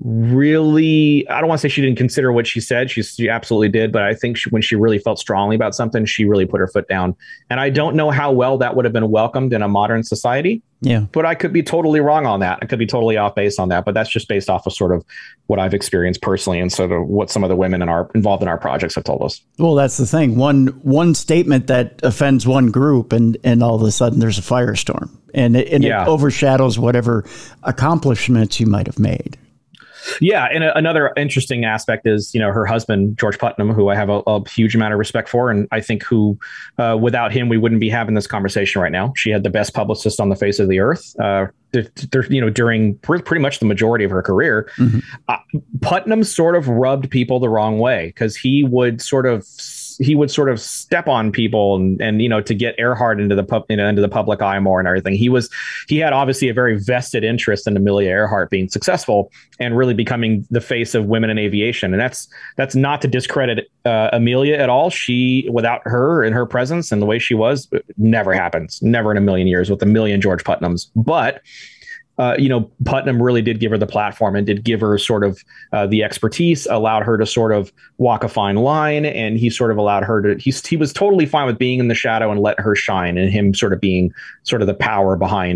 really, I don't want to say she didn't consider what she said. She, she absolutely did. But I think she, when she really felt strongly about something, she really put her foot down. And I don't know how well that would have been welcomed in a modern society. Yeah. But I could be totally wrong on that. I could be totally off base on that. But that's just based off of sort of what I've experienced personally and sort of what some of the women in our involved in our projects have told us. Well, that's the thing. One one statement that offends one group and, and all of a sudden there's a firestorm. And, it, and yeah. it overshadows whatever accomplishments you might have made. Yeah. And a, another interesting aspect is, you know, her husband, George Putnam, who I have a, a huge amount of respect for. And I think who uh, without him, we wouldn't be having this conversation right now. She had the best publicist on the face of the earth, uh, th- th- you know, during pr- pretty much the majority of her career. Mm-hmm. Uh, Putnam sort of rubbed people the wrong way because he would sort of he would sort of step on people and, and, you know, to get Earhart into the pub, you know, into the public eye more and everything. He was, he had obviously a very vested interest in Amelia Earhart being successful and really becoming the face of women in aviation. And that's, that's not to discredit uh, Amelia at all. She, without her and her presence and the way she was, never happens, never in a million years with a million George Putnams. But Uh, you know, Putnam really did give her the platform and did give her sort of uh, the expertise, allowed her to sort of walk a fine line. And he sort of allowed her to, he, he was totally fine with being in the shadow and let her shine and him sort of being sort of the power behind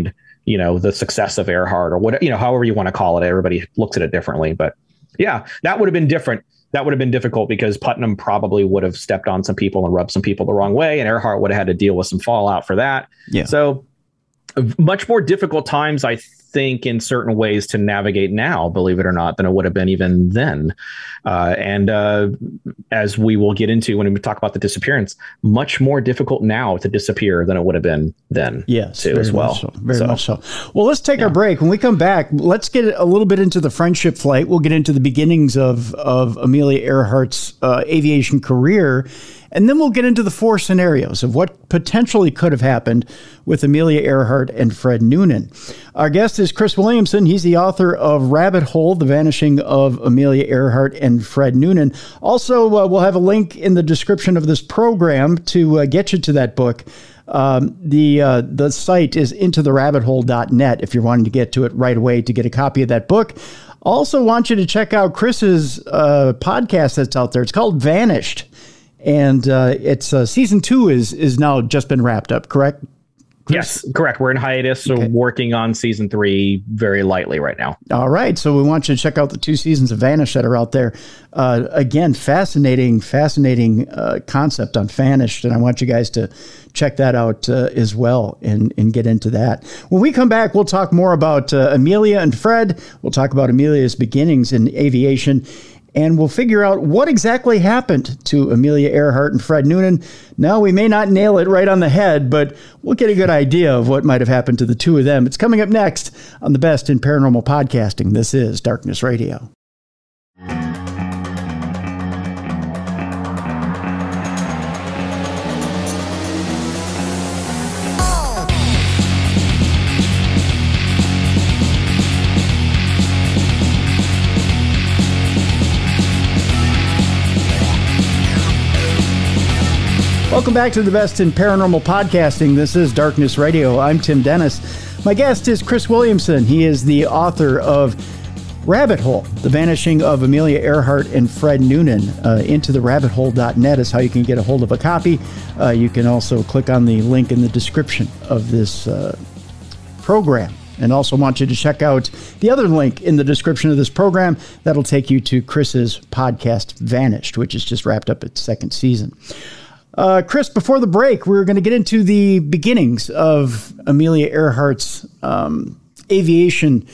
you know, the success of Earhart or what, you know, however you want to call it. Everybody looks at it differently, but yeah, that would have been different. That would have been difficult because Putnam probably would have stepped on some people and rubbed some people the wrong way, and Earhart would have had to deal with some fallout for that. Yeah. So much more difficult times, I think, in certain ways to navigate now, believe it or not, than it would have been even then. Uh, and uh, as we will get into when we talk about the disappearance, much more difficult now to disappear than it would have been then. Yes, too, as well. Much so, very so, much so. Well, let's take yeah. our break. When we come back, let's get a little bit into the friendship flight. We'll get into the beginnings of, of Amelia Earhart's uh, aviation career. And then we'll get into the four scenarios of what potentially could have happened with Amelia Earhart and Fred Noonan. Our guest is Chris Williamson. He's the author of Rabbit Hole, The Vanishing of Amelia Earhart and Fred Noonan. Also, uh, we'll have a link in the description of this program to uh, get you to that book. Um, the uh, the site is into the rabbit hole dot net if you're wanting to get to it right away to get a copy of that book. Also want you to check out Chris's uh, podcast that's out there. It's called Vanished. And uh, it's uh, season two is is now just been wrapped up, correct? Chris? Yes, correct. We're in hiatus, so okay. working on season three very lightly right now. All right. So we want you to check out the two seasons of Vanish that are out there. Uh, again, fascinating, fascinating uh, concept on Vanished. And I want you guys to check that out uh, as well and, and get into that. When we come back, we'll talk more about uh, Amelia and Fred. We'll talk about Amelia's beginnings in aviation. And we'll figure out what exactly happened to Amelia Earhart and Fred Noonan. Now, we may not nail it right on the head, but we'll get a good idea of what might have happened to the two of them. It's coming up next on the Best in Paranormal Podcasting. This is Darkness Radio. Welcome back to the Best in Paranormal Podcasting. This is Darkness Radio. I'm Tim Dennis. My guest is Chris Williamson. He is the author of Rabbit Hole, The Vanishing of Amelia Earhart and Fred Noonan. Uh, into the rabbit hole dot net is how you can get a hold of a copy. Uh, you can also click on the link in the description of this uh, program. And also want you to check out the other link in the description of this program. That'll take you to Chris's podcast, Vanished, which has just wrapped up its second season. Uh, Chris, before the break, we were going to get into the beginnings of Amelia Earhart's um, aviation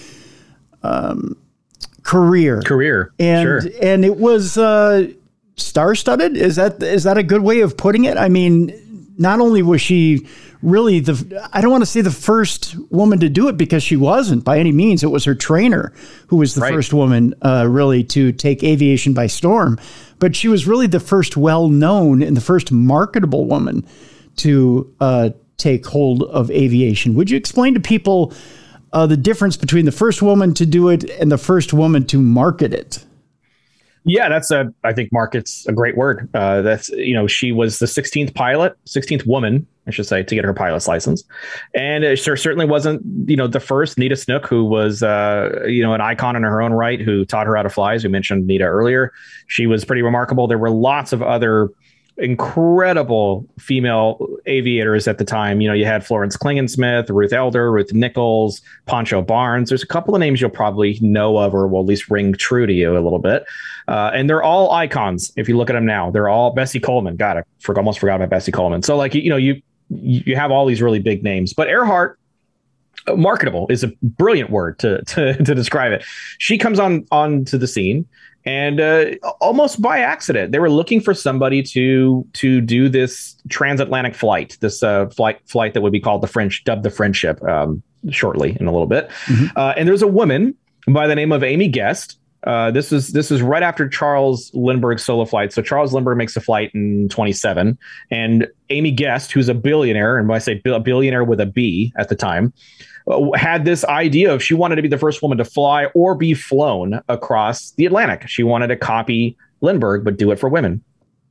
um, career. Career, and sure. And it was uh, star-studded. Is that is that a good way of putting it? I mean, not only was she really the, I don't want to say the first woman to do it because she wasn't by any means. It was her trainer who was the right. first woman uh, really to take aviation by storm. But she was really the first well-known and the first marketable woman to uh, take hold of aviation. Would you explain to people uh, the difference between the first woman to do it and the first woman to market it? Yeah, that's a, I think market's a great word. Uh, that's, you know, she was the sixteenth pilot, sixteenth woman, I should say, to get her pilot's license. And it certainly wasn't, you know, the first. Nita Snook, who was, uh, you know, an icon in her own right, who taught her how to fly, as we mentioned Nita earlier. She was pretty remarkable. There were lots of other incredible female aviators at the time. You know, you had Florence Klingensmith, Ruth Elder, Ruth Nichols, Poncho Barnes. There's a couple of names you'll probably know of or will at least ring true to you a little bit. Uh, and they're all icons. If you look at them now, they're all Bessie Coleman. God, I for, almost forgot about Bessie Coleman. So like, you know, you, you have all these really big names, but Earhart, marketable is a brilliant word to, to, to describe it. She comes on, on to the scene. And uh, almost by accident, they were looking for somebody to to do this transatlantic flight, this uh, flight flight that would be called the French, dubbed the Friendship, um, shortly in a little bit. Mm-hmm. Uh, and there's a woman by the name of Amy Guest. Uh, this is this is right after Charles Lindbergh's solo flight. So Charles Lindbergh makes a flight in twenty-seven, and Amy Guest, who's a billionaire, and when I say a billionaire with a B at the time, had this idea of she wanted to be the first woman to fly or be flown across the Atlantic. She wanted to copy Lindbergh, but do it for women.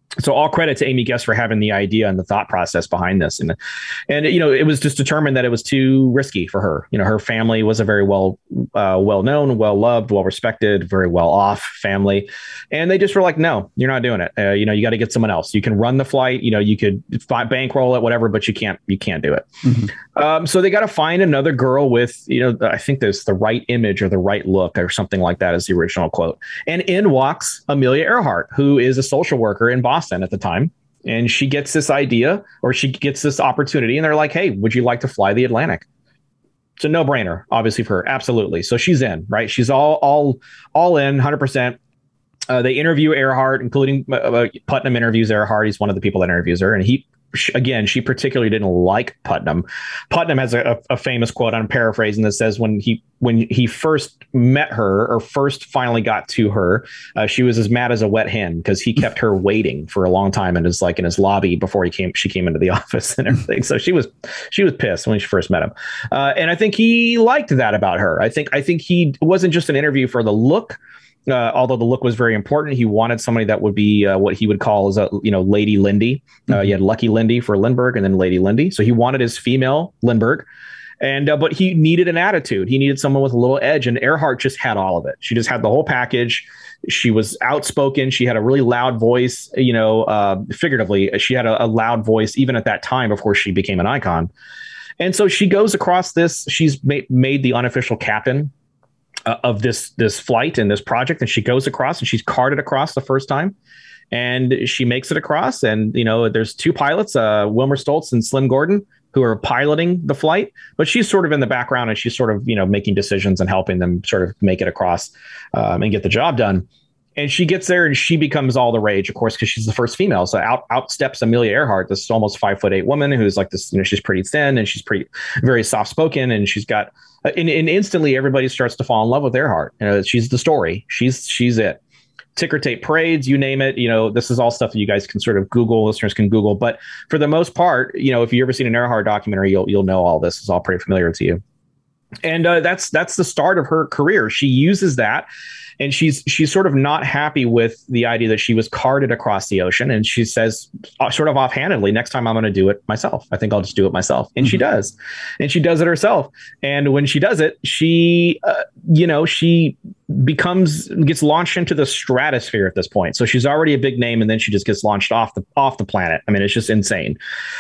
So all credit to Amy Guest for having the idea and the thought process behind this. And, and, you know, it was just determined that it was too risky for her. You know, her family was a very well, uh, well-known, well-loved, well-respected, very well-off family. And they just were like, no, you're not doing it. Uh, you know, you got to get someone else. You can run the flight, you know, you could bankroll it, whatever, but you can't, you can't do it. Mm-hmm. Um, so they got to find another girl with, you know, I think there's the right image or the right look or something like that is the original quote. And in walks Amelia Earhart, who is a social worker in Boston at the time. And she gets this idea or she gets this opportunity and they're like, hey, would you like to fly the Atlantic? It's a no brainer, obviously, for her. Absolutely. So she's in, right? She's all, all, all in one hundred percent. Uh, they interview Earhart, including uh, Putnam interviews Earhart. He's one of the people that interviews her. And he, again, she particularly didn't like Putnam. Putnam has a, a famous quote, I'm paraphrasing, that says when he when he first met her or first finally got to her, uh, she was as mad as a wet hen because he kept her waiting for a long time and is like in his lobby before he came. She came into the office and everything. So she was she was pissed when she first met him. Uh, and I think he liked that about her. I think I think he it wasn't just an interview for the look. Uh, although the look was very important, he wanted somebody that would be uh, what he would call as a, you know, Lady Lindy. Uh, mm-hmm. You had Lucky Lindy for Lindbergh and then Lady Lindy. So he wanted his female Lindbergh. And uh, but he needed an attitude. He needed someone with a little edge. And Earhart just had all of it. She just had the whole package. She was outspoken. She had a really loud voice, you know, uh, figuratively. She had a, a loud voice even at that time before she became an icon. And so she goes across this. She's ma- made the unofficial captain Uh, of this this flight and this project, and she goes across and she's carted across the first time, and she makes it across. And you know, there's two pilots, uh, Wilmer Stoltz and Slim Gordon, who are piloting the flight, but she's sort of in the background and she's sort of, you know, making decisions and helping them sort of make it across um, and get the job done. And she gets there and she becomes all the rage, of course, because she's the first female. So out out steps Amelia Earhart, this almost five foot eight woman who's like this, you know, she's pretty thin and she's pretty very soft spoken, and she's got and, and instantly everybody starts to fall in love with Earhart. You know, she's the story. She's she's it. Ticker tape parades, you name it. You know, this is all stuff that you guys can sort of Google, listeners can Google. But for the most part, you know, if you've ever seen an Earhart documentary, you'll you'll know all this. It's all pretty familiar to you. And uh, that's that's the start of her career. She uses that. And she's she's sort of not happy with the idea that she was carted across the ocean. And she says, uh, sort of offhandedly, next time I'm going to do it myself. I think I'll just do it myself. And mm-hmm. she does. And she does it herself. And when she does it, she, uh, you know, she becomes gets launched into the stratosphere at this point. So she's already a big name. And then she just gets launched off the off the planet. I mean, it's just insane.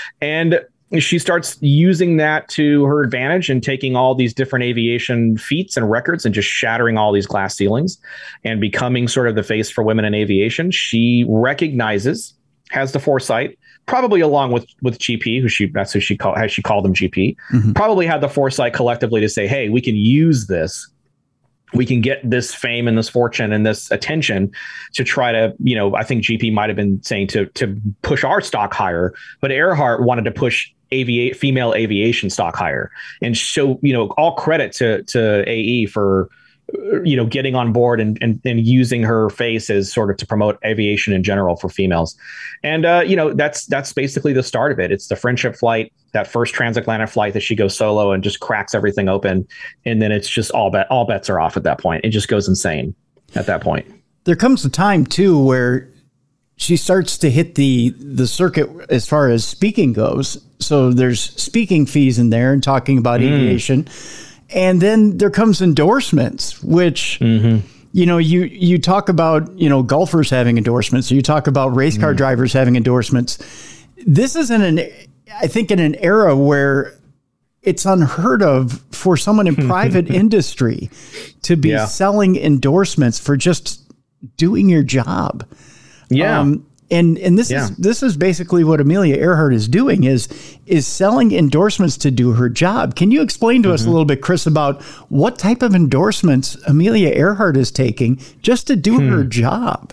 And she starts using that to her advantage and taking all these different aviation feats and records and just shattering all these glass ceilings and becoming sort of the face for women in aviation. She recognizes, has the foresight, probably along with, with G P, who she that's who she called, has she called them G P, mm-hmm. probably had the foresight collectively to say, hey, we can use this. We can get this fame and this fortune and this attention to try to, you know, I think G P might have been saying to to push our stock higher, but Earhart wanted to push aviate female aviation stock higher. And so, you know, all credit to to A E for, you know, getting on board and, and, and using her face as sort of to promote aviation in general for females. And, uh, you know, that's that's basically the start of it. It's the friendship flight, that first transatlantic flight that she goes solo and just cracks everything open. And then it's just all bet all bets are off at that point. It just goes insane at that point. There comes a time, too, where she starts to hit the the circuit as far as speaking goes. So there's speaking fees in there and talking about mm. aviation. And then there comes endorsements, which, mm-hmm. you know, you, you talk about, you know, golfers having endorsements. Or you talk about race car mm. drivers having endorsements. This is in an, I think, in an era where it's unheard of for someone in private industry to be yeah. selling endorsements for just doing your job. Yeah. Um, and and this yeah. is this is basically what Amelia Earhart is doing is is selling endorsements to do her job. Can you explain to mm-hmm. us a little bit, Chris, about what type of endorsements Amelia Earhart is taking just to do hmm. her job?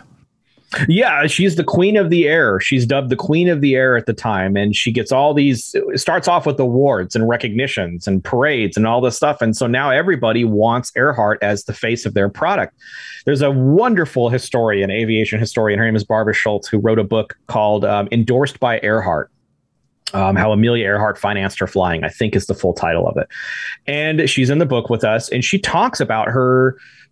Yeah, she's the queen of the air. She's dubbed the queen of the air at the time. And she gets all these, it starts off with awards and recognitions and parades and all this stuff. And so now everybody wants Earhart as the face of their product. There's a wonderful historian, aviation historian, her name is Barbara Schultz, who wrote a book called um, Endorsed by Earhart. Um, how Amelia Earhart financed her flying, I think is the full title of it. And she's in the book with us, and she talks about her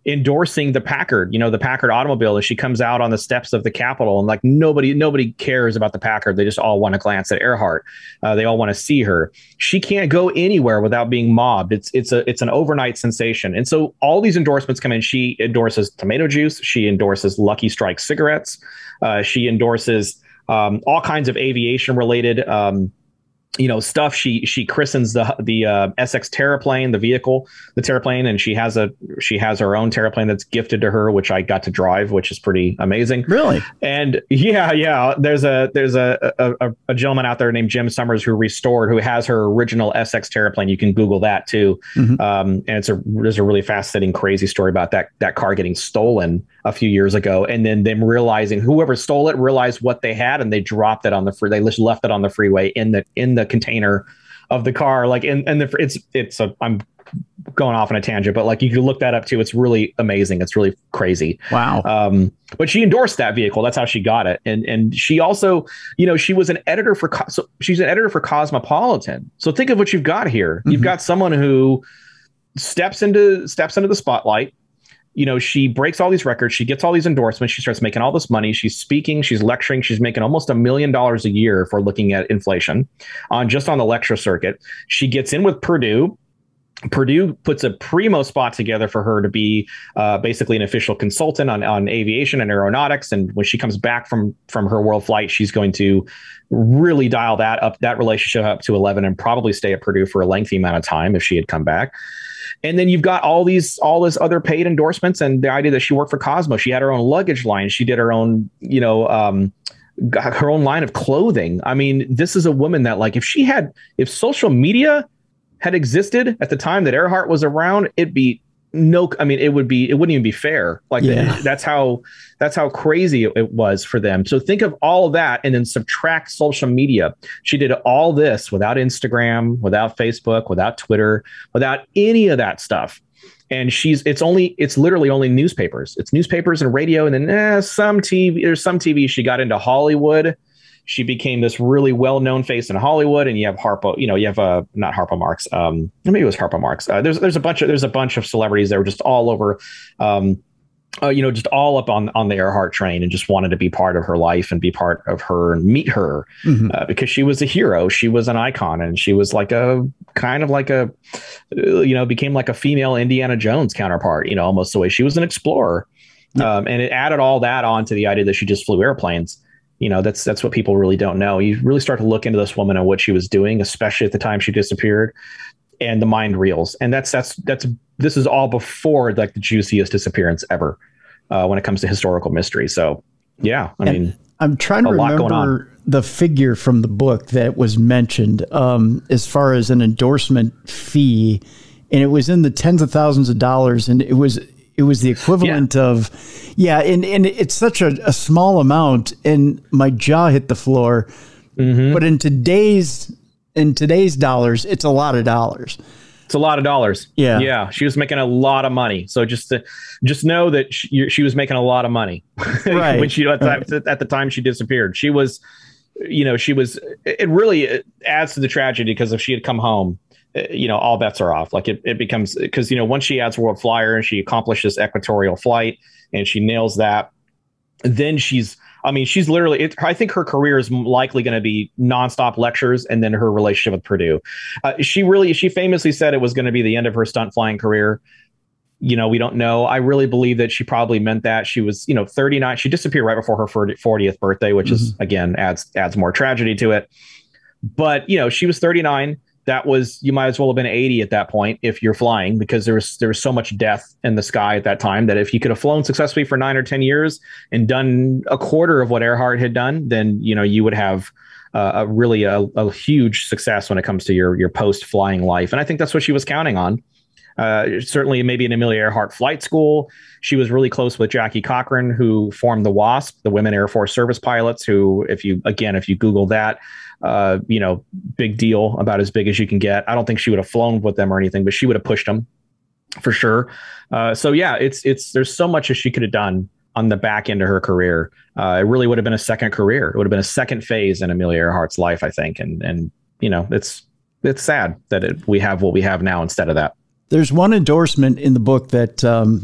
endorsing the Packard, you know, the Packard automobile as she comes out on the steps of the Capitol, and like nobody, nobody cares about the Packard. They just all want to glance at Earhart. Uh, they all want to see her. She can't go anywhere without being mobbed. It's it's a it's an overnight sensation. And so all these endorsements come in. She endorses tomato juice. She endorses Lucky Strike cigarettes. Uh, she endorses um, all kinds of aviation related um, you know, stuff. She she christens the the uh, S X Terraplane, the vehicle, the Terraplane, and she has a she has her own Terraplane that's gifted to her, which I got to drive, which is pretty amazing. Really? And yeah, yeah. There's a there's a a, a gentleman out there named Jim Summers who restored, who has her original S X Terraplane. You can Google that too. Mm-hmm. Um, and it's a there's a really fascinating, crazy story about that that car getting stolen a few years ago, and then them realizing whoever stole it realized what they had, and they dropped it on the free. They just left it on the freeway in the in the container of the car. Like, and and the, it's it's a I'm going off on a tangent, but like you can look that up too. It's really amazing. It's really crazy. Wow. Um, but she endorsed that vehicle. That's how she got it. And and she also, you know, she was an editor for so she's an editor for Cosmopolitan. So think of what you've got here. Mm-hmm. You've got someone who steps into steps into the spotlight. You know, she breaks all these records. She gets all these endorsements. She starts making all this money. She's speaking. She's lecturing. She's making almost a million dollars a year if we're looking at inflation on just on the lecture circuit. She gets in with Purdue. Purdue puts a primo spot together for her to be uh, basically an official consultant on, on aviation and aeronautics. And when she comes back from from her world flight, she's going to really dial that up, that relationship up to eleven, and probably stay at Purdue for a lengthy amount of time if she had come back. And then you've got all these, all this other paid endorsements, and the idea that she worked for Cosmo. She had her own luggage line. She did her own, you know, um, her own line of clothing. I mean, this is a woman that, like, if she had, if social media had existed at the time that Earhart was around, it'd be no, I mean, it would be, it wouldn't even be fair. Like, yeah. that's how, that's how crazy it was for them. So think of all of that and then subtract social media. She did all this without Instagram, without Facebook, without Twitter, without any of that stuff. And she's, it's only, it's literally only newspapers. It's newspapers and radio. And then eh, some T V, there's some T V. She got into Hollywood. She became this really well-known face in Hollywood, and you have Harpo, you know, you have uh, not Harpo Marx, um, maybe it was Harpo Marx. Uh, there's there's a bunch of there's a bunch of celebrities that were just all over, um, uh, you know, just all up on on the Earhart train, and just wanted to be part of her life and be part of her and meet her mm-hmm. uh, because she was a hero, she was an icon, and she was like a kind of like a, you know, became like a female Indiana Jones counterpart, you know, almost the way she was an explorer, yeah. um, and it added all that on to the idea that she just flew airplanes. You know, that's that's what people really don't know. You really start to look into this woman and what she was doing, especially at the time she disappeared, and the mind reels. And that's that's that's this is all before like the juiciest disappearance ever uh, when it comes to historical mystery. So, yeah, I and mean, I'm trying to remember the figure from the book that was mentioned um, as far as an endorsement fee, and it was in the tens of thousands of dollars, and it was. It was the equivalent yeah. of, yeah, and, and it's such a, a small amount, and my jaw hit the floor. Mm-hmm. But in today's in today's dollars, it's a lot of dollars. It's a lot of dollars. Yeah, yeah. She was making a lot of money. So just to, just know that she, she was making a lot of money right. when she at the, right. at the time she disappeared. She was, you know, she was. It really adds to the tragedy because if she had come home, you know, all bets are off. Like it, it becomes because, you know, once she adds World Flyer and she accomplishes equatorial flight and she nails that, then she's, I mean, she's literally, it, I think her career is likely going to be nonstop lectures and then her relationship with Purdue. Uh, she really, she famously said it was going to be the end of her stunt flying career. You know, we don't know. I really believe that she probably meant that. She was, you know, thirty-nine. She disappeared right before her fortieth birthday, which mm-hmm. is, again, adds adds more tragedy to it. But, you know, she was thirty-nine. That was, you might as well have been eighty at that point if you're flying, because there was there was so much death in the sky at that time that if you could have flown successfully for nine or ten years and done a quarter of what Earhart had done, then, you know, you would have uh, a really a, a huge success when it comes to your your post flying life. And I think that's what she was counting on. Uh, certainly maybe an Amelia Earhart flight school. She was really close with Jackie Cochran, who formed the WASP, the Women Air Force Service Pilots, who, if you, again, if you Google that, uh, you know, big deal, about as big as you can get. I don't think she would have flown with them or anything, but she would have pushed them for sure. Uh, so yeah, it's, it's, there's so much that she could have done on the back end of her career. Uh, it really would have been a second career. It would have been a second phase in Amelia Earhart's life, I think. And, and, you know, it's, it's sad that it, we have what we have now instead of that. There's one endorsement in the book that um,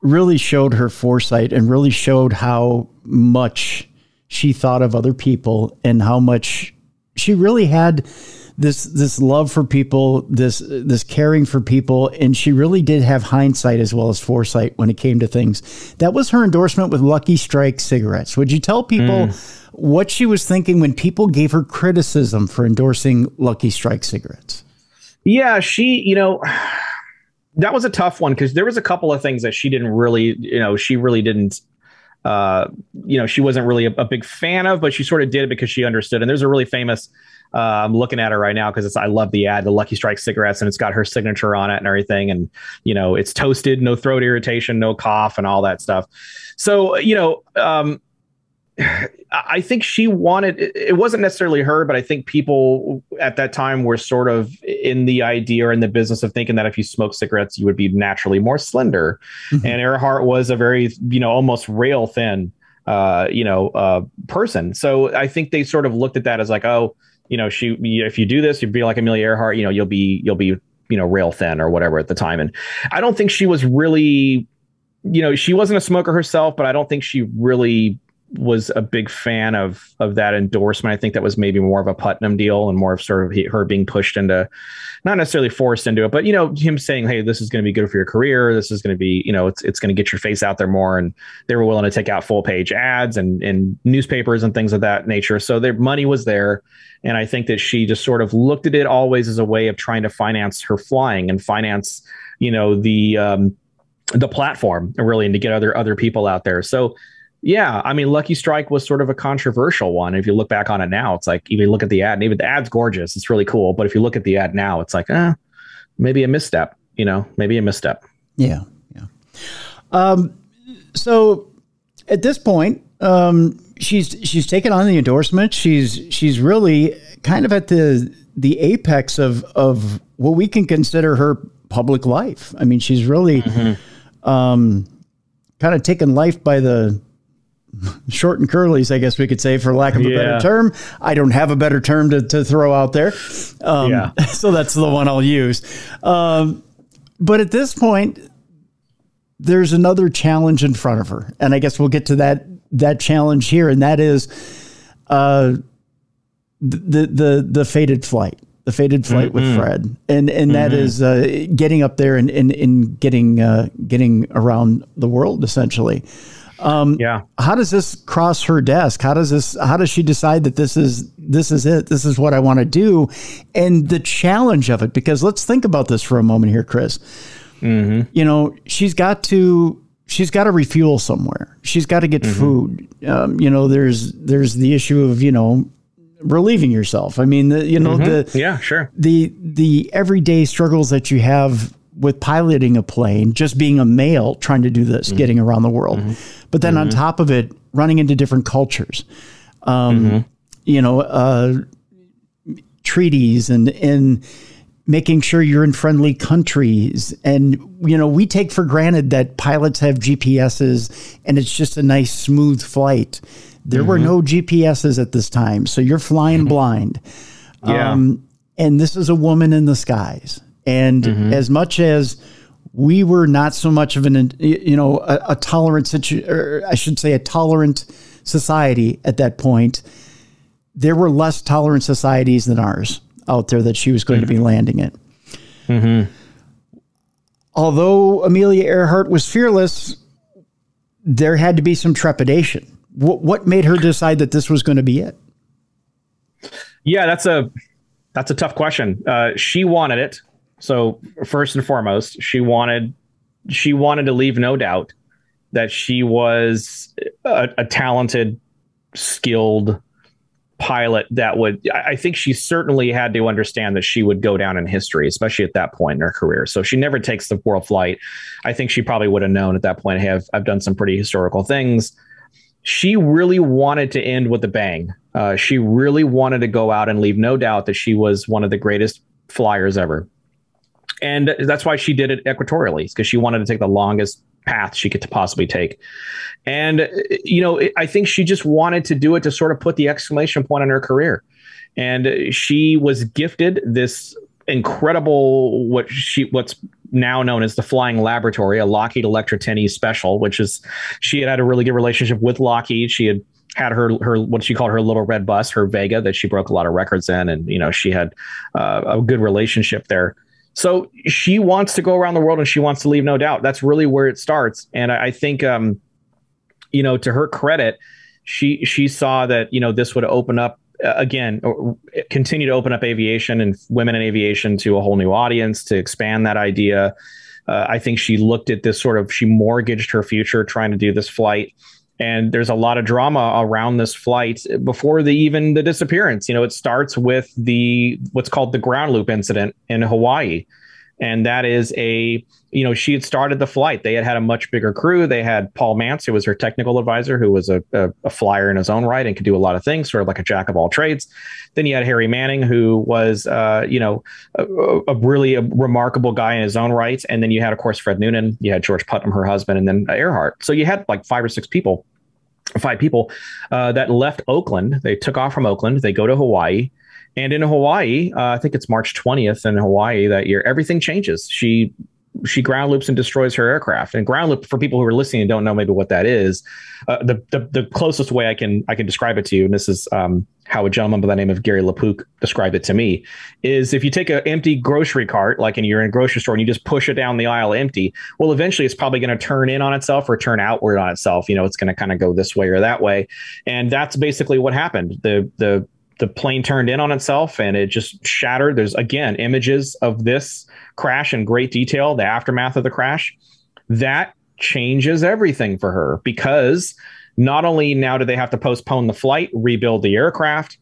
really showed her foresight and really showed how much she thought of other people and how much she really had this this love for people, this this caring for people, and she really did have hindsight as well as foresight when it came to things. That was her endorsement with Lucky Strike cigarettes. Would you tell people mm. what she was thinking when people gave her criticism for endorsing Lucky Strike cigarettes? Yeah, she, you know, that was a tough one because there was a couple of things that she didn't really, you know, she really didn't, uh, you know, she wasn't really a, a big fan of, but she sort of did it because she understood. And there's a really famous, uh, I'm looking at her right now because it's, I love the ad, the Lucky Strike cigarettes, and it's got her signature on it and everything. And, you know, it's toasted, no throat irritation, no cough and all that stuff. So, you know, um, I think she wanted, it wasn't necessarily her, but I think people at that time were sort of in the idea or in the business of thinking that if you smoke cigarettes, you would be naturally more slender. Mm-hmm. And Earhart was a very, you know, almost rail thin, uh, you know, uh, person. So I think they sort of looked at that as like, oh, you know, she, if you do this, you'd be like Amelia Earhart, you know, you'll be, you'll be, you know, rail thin or whatever at the time. And I don't think she was really, you know, she wasn't a smoker herself, but I don't think she really was a big fan of of that endorsement. I think that was maybe more of a Putnam deal and more of sort of he, her being pushed into, not necessarily forced into it, but, you know, him saying, hey, this is going to be good for your career. This is going to be, you know, it's it's going to get your face out there more. And they were willing to take out full page ads and, and newspapers and things of that nature. So their money was there. And I think that she just sort of looked at it always as a way of trying to finance her flying and finance, you know, the um, the platform really, and to get other other people out there. So yeah, I mean, Lucky Strike was sort of a controversial one. If you look back on it now, it's like, if you look at the ad, and even the ad's gorgeous, it's really cool. But if you look at the ad now, it's like, eh, maybe a misstep, you know, maybe a misstep. Yeah. Yeah. Um, so at this point, um, she's, she's taken on the endorsement. She's, she's really kind of at the, the apex of, of what we can consider her public life. I mean, she's really, mm-hmm. um, kind of taken life by the short and curlies, I guess we could say, for lack of a yeah. better term. I don't have a better term to, to throw out there. Um, yeah. So that's the one I'll use. Um, but at this point, there's another challenge in front of her. And I guess we'll get to that, that challenge here. And that is uh, the, the, the fated flight, the fated flight mm-hmm. with Fred. And, and mm-hmm. that is uh, getting up there and, and, and getting, uh, getting around the world, essentially. Um, yeah. How does this cross her desk? How does this, how does she decide that this is, this is it? This is what I want to do. And the challenge of it, because let's think about this for a moment here, Chris. Mm-hmm. You know, she's got to, she's got to refuel somewhere. She's got to get mm-hmm. food. Um, you know, there's, there's the issue of, you know, relieving yourself. I mean, the, you know, mm-hmm. the, yeah, sure. The, the everyday struggles that you have with piloting a plane, just being a male, trying to do this, mm-hmm. getting around the world. Mm-hmm. But then mm-hmm. on top of it, running into different cultures, um, mm-hmm. you know, uh, treaties and, and making sure you're in friendly countries. And, you know, we take for granted that pilots have G P S's and it's just a nice, smooth flight. There mm-hmm. were no G P S's at this time. So you're flying mm-hmm. blind. Yeah. Um, and this is a woman in the skies. And mm-hmm. as much as we were not so much of an, you know, a, a tolerant situ- or I should say a tolerant society at that point, there were less tolerant societies than ours out there that she was going mm-hmm. to be landing in. Mm-hmm. Although Amelia Earhart was fearless, there had to be some trepidation. What, what made her decide that this was going to be it? Yeah, that's a, that's a tough question. Uh, she wanted it. So first and foremost, she wanted she wanted to leave no doubt that she was a, a talented, skilled pilot that would, I think she certainly had to understand that she would go down in history, especially at that point in her career. So if she never takes the world flight, I think she probably would have known at that point, hey, I've, I've done some pretty historical things. She really wanted to end with a bang. Uh, she really wanted to go out and leave no doubt that she was one of the greatest flyers ever. And that's why she did it equatorially, because she wanted to take the longest path she could possibly take. And, you know, I think she just wanted to do it to sort of put the exclamation point on her career. And she was gifted this incredible what she what's now known as the Flying Laboratory, a Lockheed Electra ten E special, which is she had had a really good relationship with Lockheed. She had had her her what she called her little red bus, her Vega, that she broke a lot of records in, and you know she had uh, a good relationship there. So she wants to go around the world and she wants to leave, no doubt. That's really where it starts. And I, I think, um, you know, to her credit, she she saw that, you know, this would open up uh, again, or continue to open up aviation and women in aviation to a whole new audience, to expand that idea. Uh, I think she looked at this sort of, she mortgaged her future trying to do this flight. And there's a lot of drama around this flight before the even the disappearance. You know, it starts with the what's called the ground loop incident in Hawaii. And that is a, you know, she had started the flight. They had had a much bigger crew. They had Paul Mantz, who was her technical advisor, who was a, a, a flyer in his own right and could do a lot of things, sort of like a jack of all trades. Then you had Harry Manning, who was, uh, you know, a, a really a remarkable guy in his own right. And then you had, of course, Fred Noonan. You had George Putnam, her husband, and then Earhart. So you had like five or six people, five people uh, that left Oakland. They took off from Oakland. They go to Hawaii. And in Hawaii, uh, I think it's March twentieth in Hawaii that year, everything changes. She she ground loops and destroys her aircraft. And ground loop, for people who are listening and don't know maybe what that is, uh, the, the the closest way I can I can describe it to you, and this is um, how a gentleman by the name of Gary LePuc described it to me, is if you take an empty grocery cart, like and you're in a grocery store and you just push it down the aisle empty, well, eventually it's probably going to turn in on itself or turn outward on itself. You know, it's going to kind of go this way or that way. And that's basically what happened. The the The plane turned in on itself and it just shattered. There's, again, images of this crash in great detail, the aftermath of the crash. That changes everything for her, because not only now do they have to postpone the flight, rebuild the aircraft,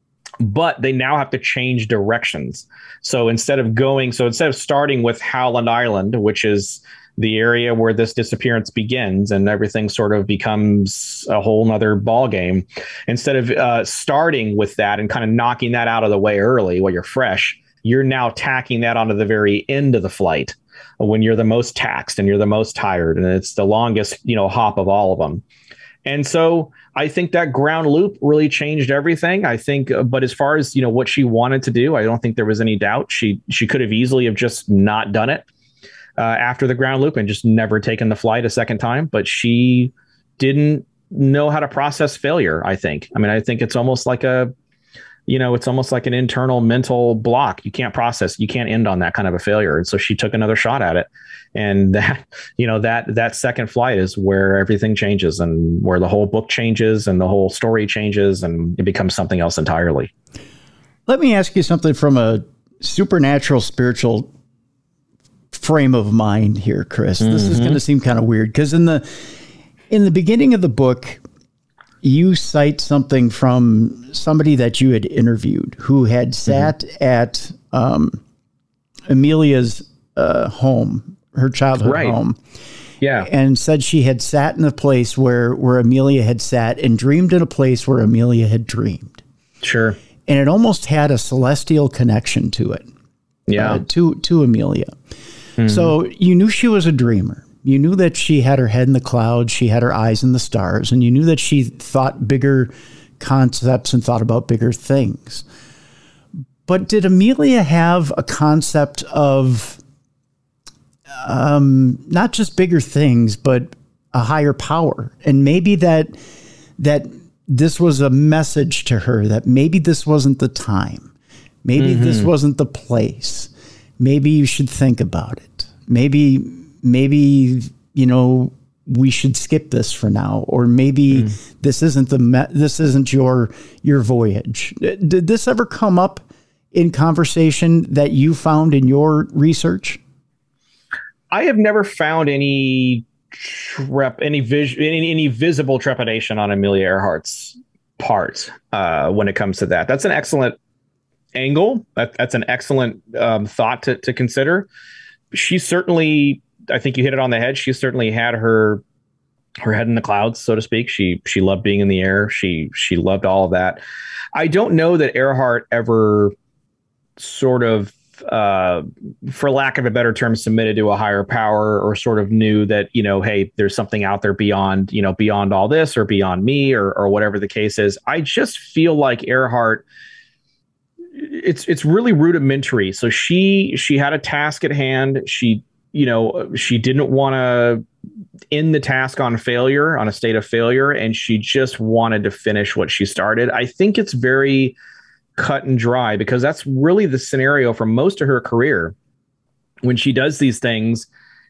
but they now have to change directions. So instead of going, so instead of starting with Howland Island, which is the area where this disappearance begins and everything sort of becomes a whole nother ball game, instead of uh, starting with that and kind of knocking that out of the way early while you're fresh, you're now tacking that onto the very end of the flight when you're the most taxed and you're the most tired. And it's the longest, you know, hop of all of them. And so I think that ground loop really changed everything. I think, uh, but as far as, you know, what she wanted to do, I don't think there was any doubt. She, she could have easily have just not done it. Uh, after the ground loop and just never taken the flight a second time. But she didn't know how to process failure, I think. I mean, I think it's almost like a, you know, it's almost like an internal mental block. You can't process, you can't end on that kind of a failure. And so she took another shot at it. And that, you know, that, that second flight is where everything changes and where the whole book changes and the whole story changes and it becomes something else entirely. Let me ask you something from a supernatural, spiritual frame of mind here, Chris. Mm-hmm. This is going to seem kind of weird because in the in the beginning of the book, you cite something from somebody that you had interviewed who had sat mm-hmm. at um, Amelia's uh, home, her childhood right. home. Yeah. And said she had sat in a place where, where Amelia had sat and dreamed in a place where Amelia had dreamed. Sure. And it almost had a celestial connection to it. Yeah. Uh, to, to Amelia. Mm-hmm. So you knew she was a dreamer. You knew that she had her head in the clouds. She had her eyes in the stars. And you knew that she thought bigger concepts and thought about bigger things. But did Amelia have a concept of um, not just bigger things, but a higher power? And maybe that that this was a message to her that maybe this wasn't the time. Maybe mm-hmm. this wasn't the place. Maybe you should think about it. Maybe, maybe, you know, we should skip this for now, or maybe mm. this isn't the, me- this isn't your, your voyage. Did this ever come up in conversation that you found in your research? I have never found any trep, any vis- any, any visible trepidation on Amelia Earhart's part uh, when it comes to that. That's an excellent angle. That, that's an excellent um, thought to, to consider. She certainly, I think you hit it on the head. She certainly had her her head in the clouds, so to speak. She she loved being in the air. She she loved all of that. I don't know that Earhart ever sort of, uh, for lack of a better term, submitted to a higher power or sort of knew that, you know, hey, there's something out there beyond, you know, beyond all this or beyond me or or whatever the case is. I just feel like Earhart, it's it's really rudimentary. So she she had a task at hand. She you know she didn't want to end the task on failure, on a state of failure, and she just wanted to finish what she started. I think it's very cut and dry because that's really the scenario for most of her career. When she does these things,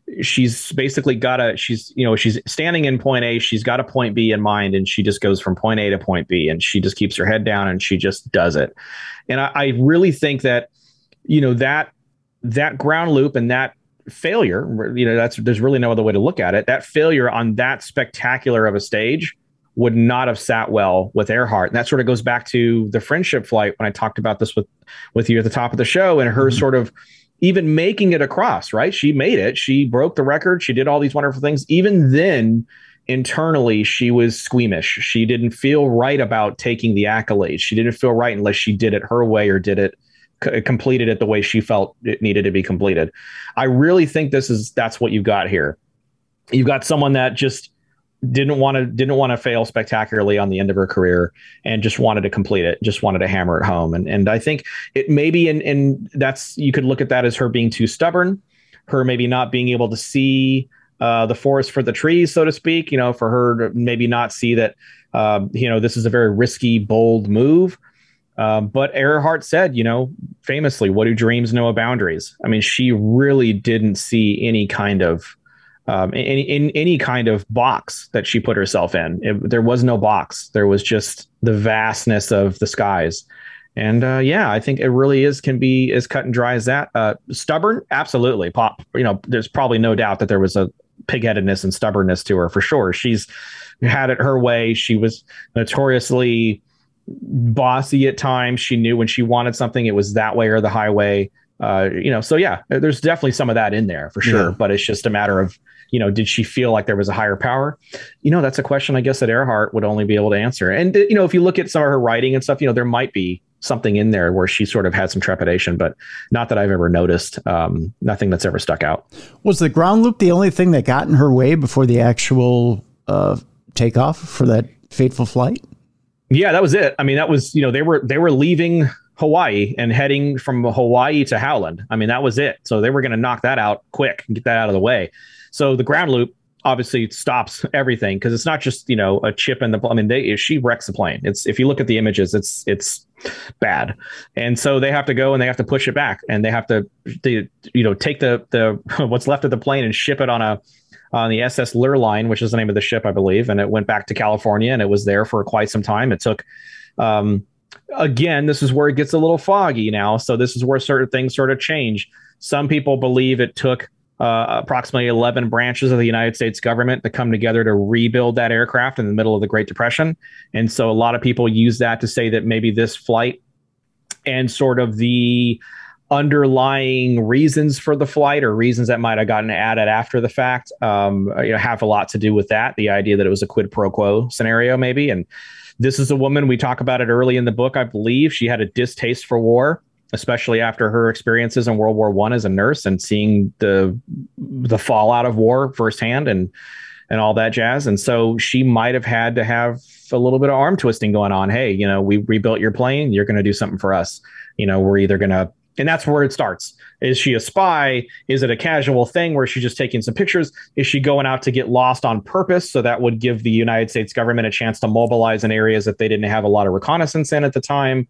she's basically got a she's you know she's standing in point A, she's got a point B in mind, and she just goes from point A to point B, and she just keeps her head down and she just does it. And I, I really think that you know that that ground loop and that failure, you know, that's there's really no other way to look at it. That failure on that spectacular of a stage would not have sat well with Earhart. And that sort of goes back to the friendship flight when I talked about this with with you at the top of the show, and her mm-hmm. sort of even making it across, right? She made it. She broke the record. She did all these wonderful things. Even then, internally, she was squeamish. She didn't feel right about taking the accolades. She didn't feel right unless she did it her way or did it, c- completed it the way she felt it needed to be completed. I really think this is, that's what you've got here. You've got someone that just didn't want to didn't want to fail spectacularly on the end of her career and just wanted to complete it, just wanted to hammer it home. And and I think it maybe and and that's, you could look at that as her being too stubborn, her maybe not being able to see uh, the forest for the trees, so to speak, you know, for her to maybe not see that, uh, you know, this is a very risky, bold move. Um, but Earhart said, you know, famously, what do dreams know of boundaries? I mean, she really didn't see any kind of Um, in, in any kind of box that she put herself in. It, there was no box. There was just the vastness of the skies. And uh, yeah, I think it really is, can be as cut and dry as that. Uh, stubborn, absolutely. Pop, you know, there's probably no doubt that there was a pigheadedness and stubbornness to her for sure. She's had it her way. She was notoriously bossy at times. She knew when she wanted something, it was that way or the highway. Uh, you know, so yeah, there's definitely some of that in there for sure. Yeah. But it's just a matter of, you know, did she feel like there was a higher power? You know, that's a question I guess that Earhart would only be able to answer. And, you know, if you look at some of her writing and stuff, you know, there might be something in there where she sort of had some trepidation, but not that I've ever noticed. Um, nothing that's ever stuck out. Was the ground loop the only thing that got in her way before the actual uh, takeoff for that fateful flight? Yeah, that was it. I mean, that was, you know, they were they were leaving Hawaii and heading from Hawaii to Howland. I mean, that was it. So they were going to knock that out quick and get that out of the way. So the ground loop obviously stops everything because it's not just, you know, a chip in the, I mean, they, she wrecks the plane. It's, if you look at the images, it's, it's bad. And so they have to go and they have to push it back and they have to, they, you know, take the, the, what's left of the plane and ship it on a, on the S S Lurline, which is the name of the ship, I believe. And it went back to California and it was there for quite some time. It took, um, again, this is where it gets a little foggy now. So this is where certain things sort of change. Some people believe it took uh, approximately eleven branches of the United States government to come together to rebuild that aircraft in the middle of the Great Depression. And so a lot of people use that to say that maybe this flight and sort of the underlying reasons for the flight or reasons that might have gotten added after the fact, um, you know, have a lot to do with that. The idea that it was a quid pro quo scenario, maybe. And this is a woman, we talk about it early in the book, I believe. She had a distaste for war, especially after her experiences in World War One as a nurse and seeing the the fallout of war firsthand and and all that jazz. And so she might have had to have a little bit of arm twisting going on. Hey, you know, we rebuilt your plane. You're going to do something for us. You know, we're either going to, and that's where it starts. Is she a spy? Is it a casual thing where she's just taking some pictures? Is she going out to get lost on purpose? So that would give the United States government a chance to mobilize in areas that they didn't have a lot of reconnaissance in at the time.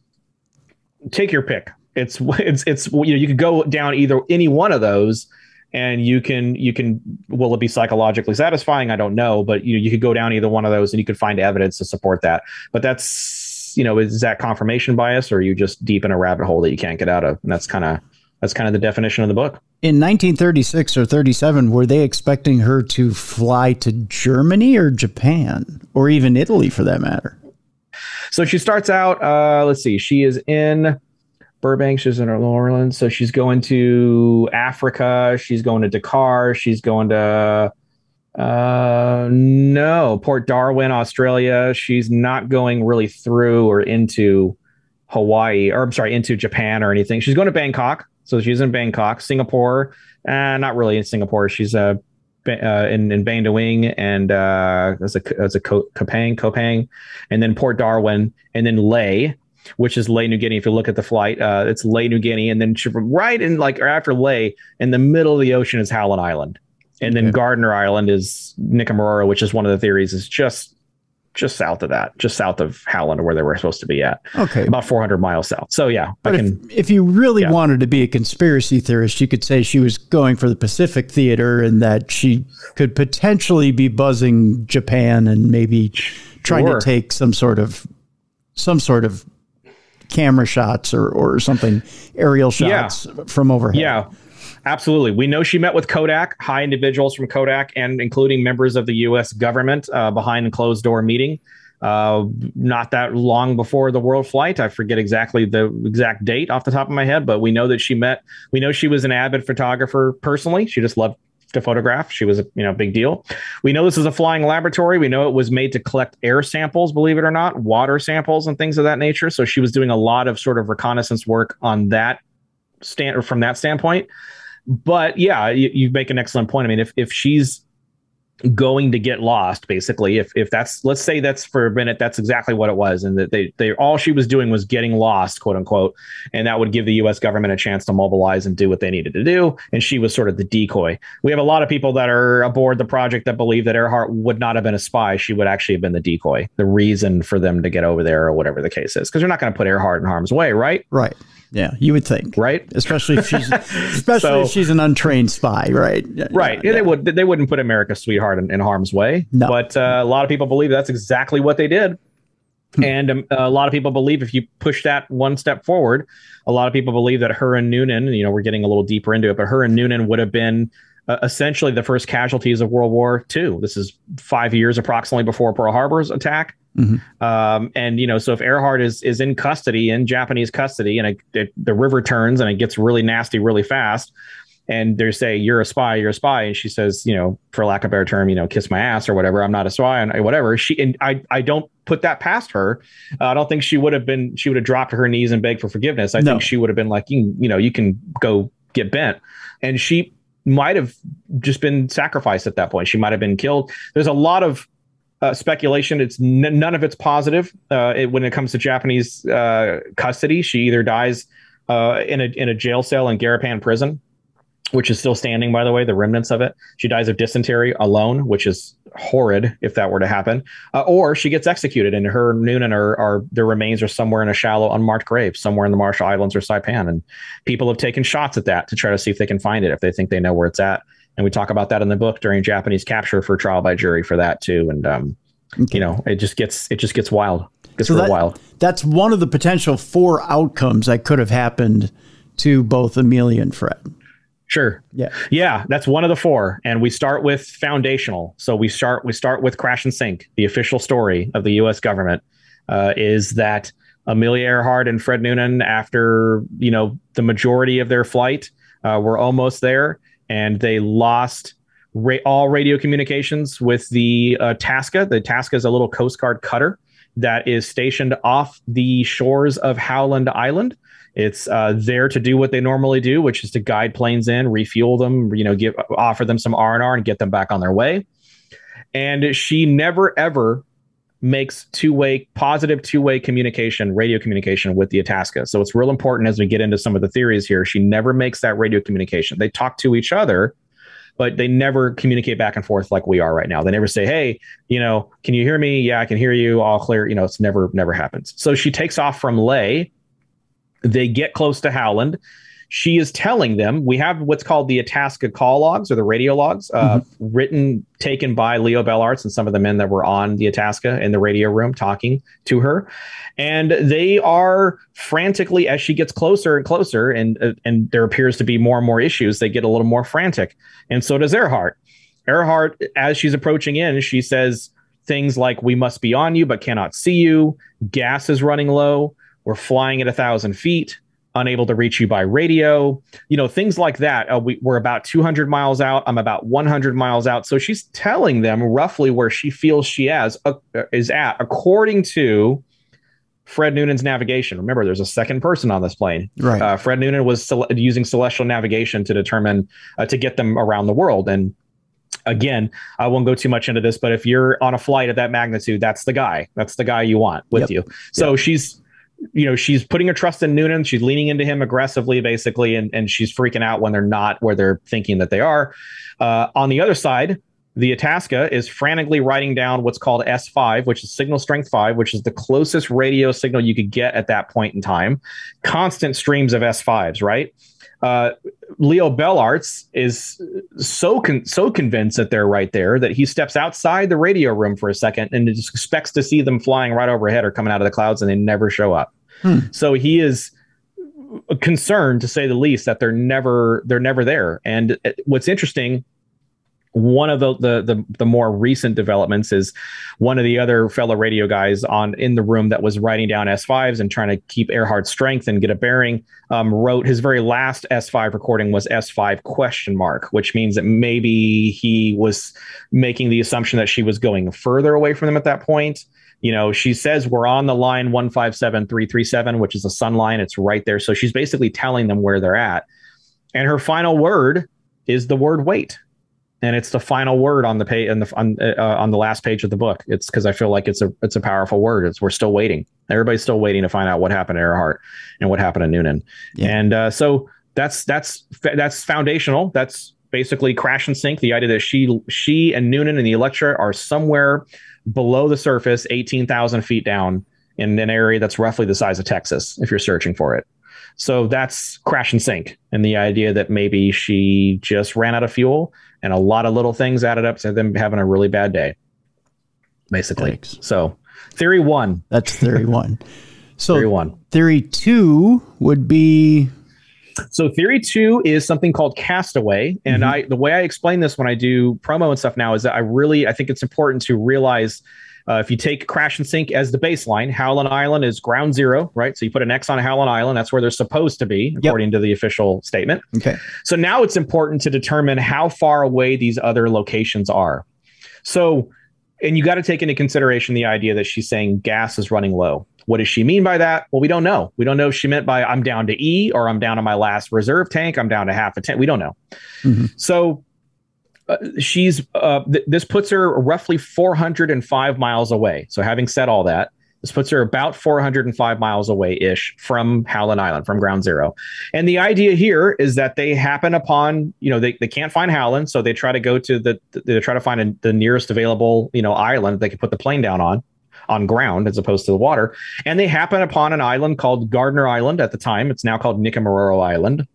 Take your pick. It's it's it's you know, you could go down either any one of those, and you can you can will it be psychologically satisfying? I don't know, but you you could go down either one of those, and you could find evidence to support that. But that's, you know, is that confirmation bias, or are you just deep in a rabbit hole that you can't get out of? And that's kind of that's kind of the definition of the book. In nineteen thirty-six or thirty-seven, were they expecting her to fly to Germany or Japan or even Italy for that matter? So she starts out, uh, let's see, she is in Burbank, she's in New Orleans. So she's going to Africa. She's going to Dakar. She's going to, uh, no, Port Darwin, Australia. She's not going really through or into Hawaii, or I'm sorry, into Japan or anything. She's going to Bangkok. So she's in Bangkok, Singapore, and uh, not really in Singapore. She's uh, uh, in, in Bang Wing and uh, as a as a Kopang, Kopang, and then Port Darwin, and then Lae. which is Lae, New Guinea. If you look at the flight, uh, it's Lae, New Guinea. And then right in like or after Lae, in the middle of the ocean is Howland Island. And then okay. Gardner Island is Nicaragua, which is one of the theories is just just south of that, just south of Howland, where they were supposed to be at. Okay. About four hundred miles south. So, yeah. But I can, if, if you really yeah. wanted to be a conspiracy theorist, you could say she was going for the Pacific Theater and that she could potentially be buzzing Japan and maybe trying sure. to take some sort of some sort of camera shots or, or something, aerial shots yeah. from overhead. Yeah. Absolutely. We know she met with Kodak, high individuals from Kodak, and including members of the U S government uh, behind a closed door meeting. Uh, not that long before the world flight. I forget exactly the exact date off the top of my head, but we know that she met. We know she was an avid photographer personally. She just loved to photograph. She was a you know big deal. We know this is a flying laboratory. We know it was made to collect air samples, believe it or not, water samples and things of that nature. So she was doing a lot of sort of reconnaissance work on that stand or from that standpoint. But yeah, you, you make an excellent point. I mean, if if she's going to get lost, basically, if if that's let's say that's for a minute, that's exactly what it was, and that they they all she was doing was getting lost, quote unquote, and that would give the U S government a chance to mobilize and do what they needed to do. And she was sort of the decoy. We have a lot of people that are aboard the project that believe that Earhart would not have been a spy. She would actually have been the decoy, the reason for them to get over there or whatever the case is, because they're not going to put Earhart in harm's way, right? Right. Yeah, you would think, right? Especially if she's, especially so, if she's an untrained spy, right? Right. Yeah, yeah. They would, they wouldn't put America's sweetheart in, in harm's way. No. But uh, a lot of people believe that's exactly what they did, hmm. and um, a lot of people believe if you push that one step forward, a lot of people believe that her and Noonan, you know, we're getting a little deeper into it, but her and Noonan would have been uh, essentially the first casualties of World War Two. This is five years approximately before Pearl Harbor's attack. Mm-hmm. Um, and, you know, so if Earhart is is in custody, in Japanese custody, and it, it, the river turns and it gets really nasty really fast, and they say, you're a spy, you're a spy. And she says, you know, for lack of a better term, you know, kiss my ass or whatever. I'm not a spy and whatever. She and I, I don't put that past her. Uh, I don't think she would have been she would have dropped to her knees and begged for forgiveness. I no. think she would have been like, you, you know, you can go get bent. And she might have just been sacrificed at that point. She might have been killed. There's a lot of Uh, speculation. It's n- none of it's positive uh, it, when it comes to Japanese uh, custody. She either dies uh, in a in a jail cell in Garapan prison, which is still standing, by the way, the remnants of it. She dies of dysentery alone, which is horrid if that were to happen, uh, or she gets executed, and her Noonan are, are their remains are somewhere in a shallow, unmarked grave somewhere in the Marshall Islands or Saipan, and people have taken shots at that to try to see if they can find it if they think they know where it's at. And we talk about that in the book during Japanese capture for trial by jury for that too. And, um, okay. you know, it just gets, it just gets wild. It gets so real that, wild. That's one of the potential four outcomes that could have happened to both Amelia and Fred. Sure. Yeah. Yeah. That's one of the four. And we start with foundational. So we start, we start with Crash and Sink. The official story of the U S government uh, is that Amelia Earhart and Fred Noonan, after, you know, the majority of their flight, uh, were almost there. And they lost ra- all radio communications with the uh, Tasca. The Tasca is a little Coast Guard cutter that is stationed off the shores of Howland Island. It's uh, there to do what they normally do, which is to guide planes in, refuel them, you know, give offer them some R and R and get them back on their way. And she never, ever makes two-way, positive two-way communication, radio communication with the Itasca. So it's real important as we get into some of the theories here. She never makes that radio communication. They talk to each other, but they never communicate back and forth like we are right now. They never say, hey, you know, can you hear me? Yeah, I can hear you. All clear. You know, it's never, never happens. So she takes off from Lae. They get close to Howland. She is telling them, we have what's called the Itasca call logs or the radio logs, uh, mm-hmm. written, taken by Leo Bellarts and some of the men that were on the Itasca in the radio room talking to her. And they are frantically, as she gets closer and closer, and, uh, and there appears to be more and more issues, they get a little more frantic. And so does Earhart. Earhart, as she's approaching in, she says things like, we must be on you, but cannot see you. Gas is running low. We're flying at a thousand feet. Unable to reach you by radio, you know, things like that. Uh, we, we're about two hundred miles out. I'm about one hundred miles out. So she's telling them roughly where she feels she has, uh, is at, according to Fred Noonan's navigation. Remember, there's a second person on this plane. Right. Uh, Fred Noonan was cel- using celestial navigation to determine, uh, to get them around the world. And again, I won't go too much into this, but if you're on a flight of that magnitude, that's the guy. That's the guy you want with yep. you. So yep. she's you know, she's putting her trust in Noonan. She's leaning into him aggressively, basically, and, and she's freaking out when they're not where they're thinking that they are. Uh, on the other side, the Itasca is frantically writing down what's called S five, which is signal strength five, which is the closest radio signal you could get at that point in time. Constant streams of S fives, right? Uh, Leo Bellarts is so con- so convinced that they're right there that he steps outside the radio room for a second and just expects to see them flying right overhead or coming out of the clouds, and they never show up. Hmm. So he is concerned, to say the least, that they're never they're never there. And what's interesting, one of the, the the the more recent developments is one of the other fellow radio guys on in the room that was writing down S fives and trying to keep Earhart's strength and get a bearing, um, wrote his very last S five recording was S five question mark, which means that maybe he was making the assumption that she was going further away from them at that point. You know, she says we're on the line one five seven three three seven, which is a sun line. It's right there. So she's basically telling them where they're at. And her final word is the word wait. And it's the final word on the page on the on, uh, on the last page of the book. It's because I feel like it's a it's a powerful word. It's we're still waiting. Everybody's still waiting to find out what happened to Earhart and what happened to Noonan. Yeah. And uh, so that's that's that's foundational. That's basically crash and sink. The idea that she she and Noonan and the Electra are somewhere below the surface, eighteen thousand feet down in an area that's roughly the size of Texas, if you're searching for it. So that's crash and sink. And the idea that maybe she just ran out of fuel and a lot of little things added up to them having a really bad day, basically. Thanks. So theory one. That's theory one. So theory one. Theory two would be... So theory two is something called Castaway. And mm-hmm. I, the way I explain this when I do promo and stuff now is that I really, I think it's important to realize uh, if you take crash and sink as the baseline, Howland Island is ground zero, right? So you put an X on Howland Island. That's where they're supposed to be, according yep. to the official statement. Okay. So now it's important to determine how far away these other locations are. So, and you got to take into consideration the idea that she's saying gas is running low. What does she mean by that? Well, we don't know. We don't know if she meant by I'm down to E or I'm down to my last reserve tank. I'm down to half a tank. We don't know. Mm-hmm. So uh, she's uh, th- this puts her roughly four hundred five miles away. So having said all that, this puts her about four hundred five miles away ish from Howland Island, from ground zero. And the idea here is that they happen upon, you know, they, they can't find Howland. So they try to go to the, they try to find a, the nearest available, you know, island they can put the plane down on. on ground as opposed to the water. And they happen upon an island called Gardner Island at the time. It's now called Nicomaroro Island.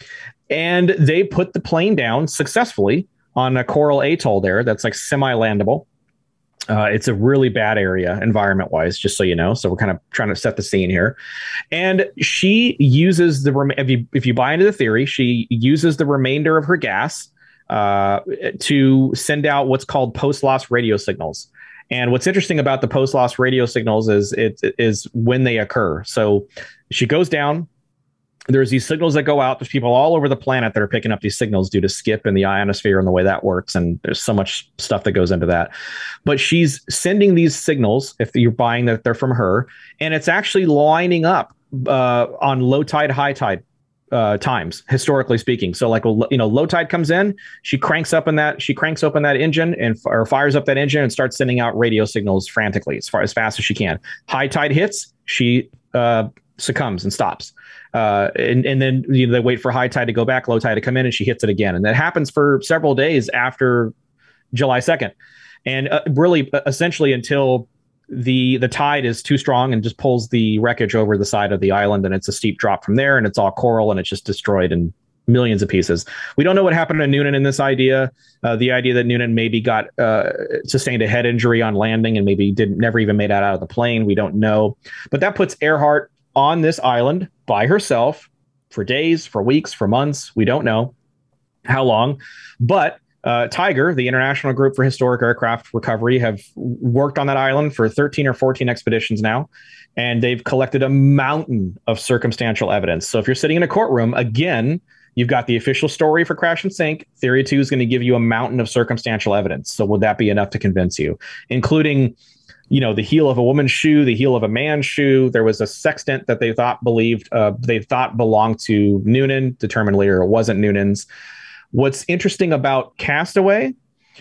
And they put the plane down successfully on a coral atoll there that's like semi-landable. Uh, it's a really bad area environment-wise, just so you know. So we're kind of trying to set the scene here. And she uses the, rem- if you, if you buy into the theory, she uses the remainder of her gas uh, to send out what's called post-loss radio signals. And what's interesting about the post-loss radio signals is it is when they occur. So she goes down. There's these signals that go out. There's people all over the planet that are picking up these signals due to skip and the ionosphere and the way that works. And there's so much stuff that goes into that. But she's sending these signals, if you're buying that they're from her, and it's actually lining up uh, on low tide, high tide uh, times, historically speaking. So like, you know, low tide comes in, she cranks up in that, she cranks open that engine and or fires up that engine and starts sending out radio signals frantically as far as fast as she can. High tide hits, she uh, succumbs and stops. Uh, and, and then you know, they wait for high tide to go back, low tide to come in, and she hits it again. And that happens for several days after July second. And uh, really, uh, essentially until the the tide is too strong and just pulls the wreckage over the side of the island, and it's a steep drop from there, and it's all coral, and it's just destroyed in millions of pieces. We don't know what happened to Noonan in this idea. Uh, the idea that Noonan maybe got uh, sustained a head injury on landing and maybe didn't never even made it out of the plane. We don't know. But that puts Earhart on this island by herself for days, for weeks, for months. We don't know how long. But uh, Tiger, the International Group for Historic Aircraft Recovery, have worked on that island for thirteen or fourteen expeditions now. And they've collected a mountain of circumstantial evidence. So if you're sitting in a courtroom, again, you've got the official story for crash and sink. Theory two is going to give you a mountain of circumstantial evidence. So would that be enough to convince you? Including, you know, the heel of a woman's shoe, the heel of a man's shoe. There was a sextant that they thought believed, uh, they thought belonged to Noonan, determined later it wasn't Noonan's. What's interesting about Castaway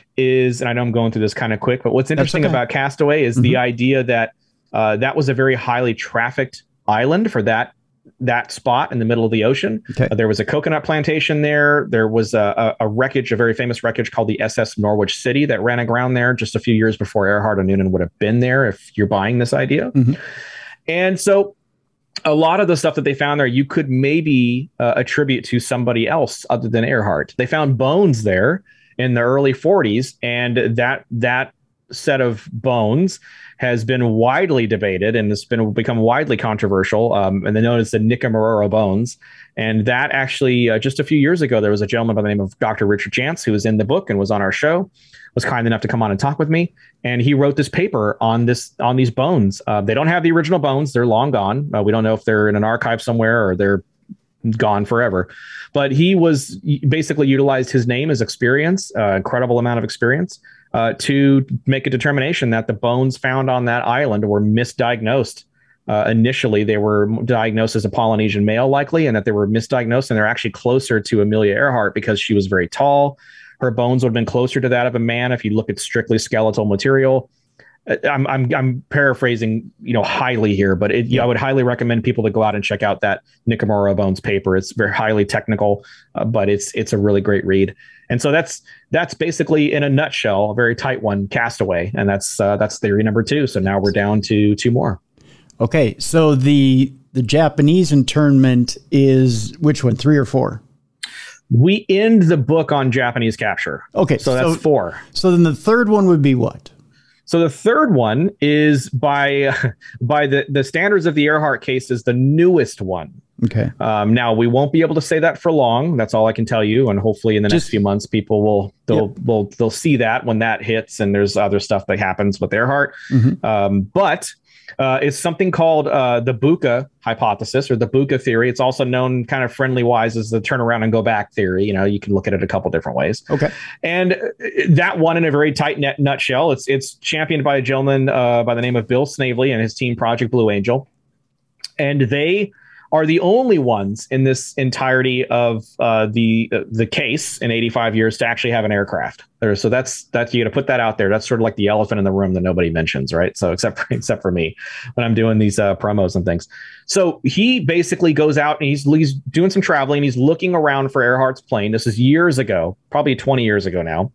is, and I know I'm going through this kind of quick, but what's interesting okay. about Castaway is mm-hmm. the idea that uh, that was a very highly trafficked island for that that spot in the middle of the ocean. Okay. Uh, there was a coconut plantation there. There was a, a, a wreckage, a very famous wreckage called the S S Norwich City that ran aground there just a few years before Earhart and Noonan would have been there, if you're buying this idea. Mm-hmm. And so a lot of the stuff that they found there, you could maybe uh, attribute to somebody else other than Earhart. They found bones there in the early forties, and that that set of bones has been widely debated and it's been become widely controversial, um, and they're known as the Nikamororo bones. And that actually, uh, just a few years ago, there was a gentleman by the name of Doctor Richard Chance, who was in the book and was on our show, was kind enough to come on and talk with me. And he wrote this paper on this on these bones. Uh, they don't have the original bones; they're long gone. Uh, we don't know if they're in an archive somewhere or they're gone forever. But he was basically utilized his name, his experience, uh, incredible amount of experience, uh, to make a determination that the bones found on that island were misdiagnosed. Uh, initially, they were diagnosed as a Polynesian male, likely, and that they were misdiagnosed, and they're actually closer to Amelia Earhart because she was very tall. Her bones would have been closer to that of a man if you look at strictly skeletal material. I'm I'm I'm paraphrasing, you know, highly here, but it, yeah, I would highly recommend people to go out and check out that Nikamororo Bones paper. It's very highly technical, uh, but it's it's a really great read. And so that's that's basically, in a nutshell, a very tight one, Castaway, and that's uh, that's theory number two. So now we're down to two more. Okay, so the the Japanese internment is which one, three or four? We end the book on Japanese capture. Okay, so, so that's four. So then the third one would be what? So the third one is, by by the, the standards of the Earhart case, is the newest one. Okay. Um, now, we won't be able to say that for long. That's all I can tell you. And hopefully in the Just, next few months, people will they'll, yep. will they'll see that when that hits, and there's other stuff that happens with Earhart. Mm-hmm. Um, but uh, it's something called uh, the Buka hypothesis, or the Buka theory. It's also known kind of friendly wise as the turn around and go back theory. You know, you can look at it a couple different ways. Okay. And that one, in a very tight net nutshell, it's it's championed by a gentleman uh, by the name of Bill Snavely and his team, Project Blue Angel. And they are the only ones in this entirety of uh, the uh, the case in eighty-five years to actually have an aircraft. There, so that's that's you got to put that out there. That's sort of like the elephant in the room that nobody mentions, right? So except for, except for me when I'm doing these uh, promos and things. So he basically goes out and he's he's doing some traveling. He's looking around for Earhart's plane. This is years ago, probably twenty years ago now.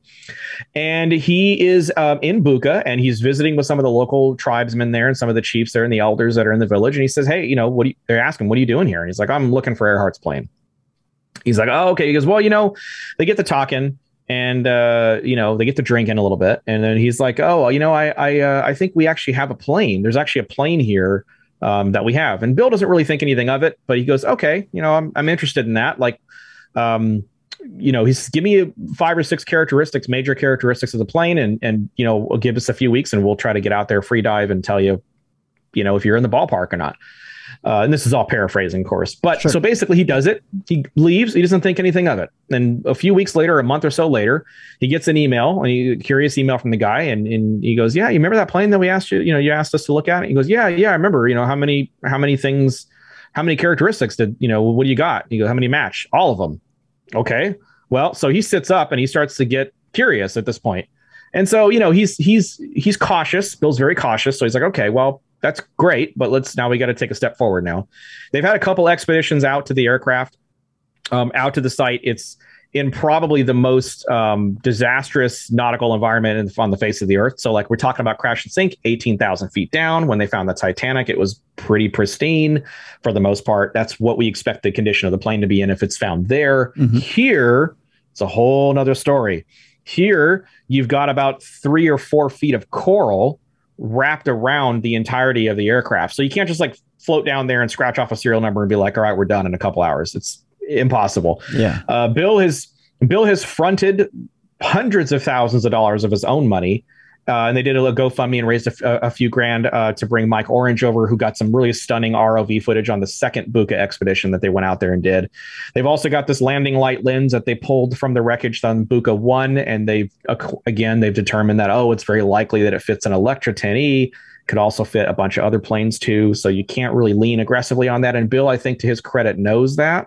And he is um, in Buka, and he's visiting with some of the local tribesmen there and some of the chiefs there and the elders that are in the village. And he says, hey, you know, what do you, they're asking, what are you doing here? And he's like, I'm looking for Earhart's plane. He's like, oh, okay. He goes, well, you know, they get to talking and, uh, you know, they get to drinking a little bit. And then he's like, oh, you know, I I, uh, I think we actually have a plane. There's actually a plane here um, that we have. And Bill doesn't really think anything of it, but he goes, okay, you know, I'm I'm interested in that. Like, um, you know, he's give me five or six characteristics, major characteristics of the plane, and and you know, we'll give us a few weeks, and we'll try to get out there, free dive, and tell you, you know, if you're in the ballpark or not. Uh, and this is all paraphrasing, of course. But sure. So basically, he does it. He leaves. He doesn't think anything of it. And a few weeks later, a month or so later, he gets an email, a curious email from the guy, and and he goes, "Yeah, you remember that plane that we asked you? You know, you asked us to look at it." He goes, "Yeah, yeah, I remember. You know, how many how many things, how many characteristics did you know? What do you got?" He goes, "How many match? All of them." Okay. Well, so he sits up and he starts to get curious at this point. And so, you know, he's he's he's cautious. Bill's very cautious. So he's like, okay, well, that's great, but let's now we got to take a step forward now. They've had a couple expeditions out to the aircraft, um, out to the site. It's in probably the most um, disastrous nautical environment in, on the face of the earth. So like we're talking about crash and sink, eighteen thousand feet down. When they found the Titanic, it was pretty pristine for the most part. That's what we expect the condition of the plane to be in if it's found there. Mm-hmm. Here, it's a whole nother story. Here, you've got about three or four feet of coral wrapped around the entirety of the aircraft. So you can't just like float down there and scratch off a serial number and be like, all right, we're done in a couple hours. It's impossible. Yeah. Uh, Bill has Bill has fronted hundreds of thousands of dollars of his own money. Uh, and they did a GoFundMe and raised a, a few grand uh, to bring Mike Orange over, who got some really stunning R O V footage on the second Buka expedition that they went out there and did. They've also got this landing light lens that they pulled from the wreckage on Buka one. And they've, again, they've determined that, oh, it's very likely that it fits an Electra ten E. Could also fit a bunch of other planes too. So you can't really lean aggressively on that. And Bill, I think to his credit, knows that.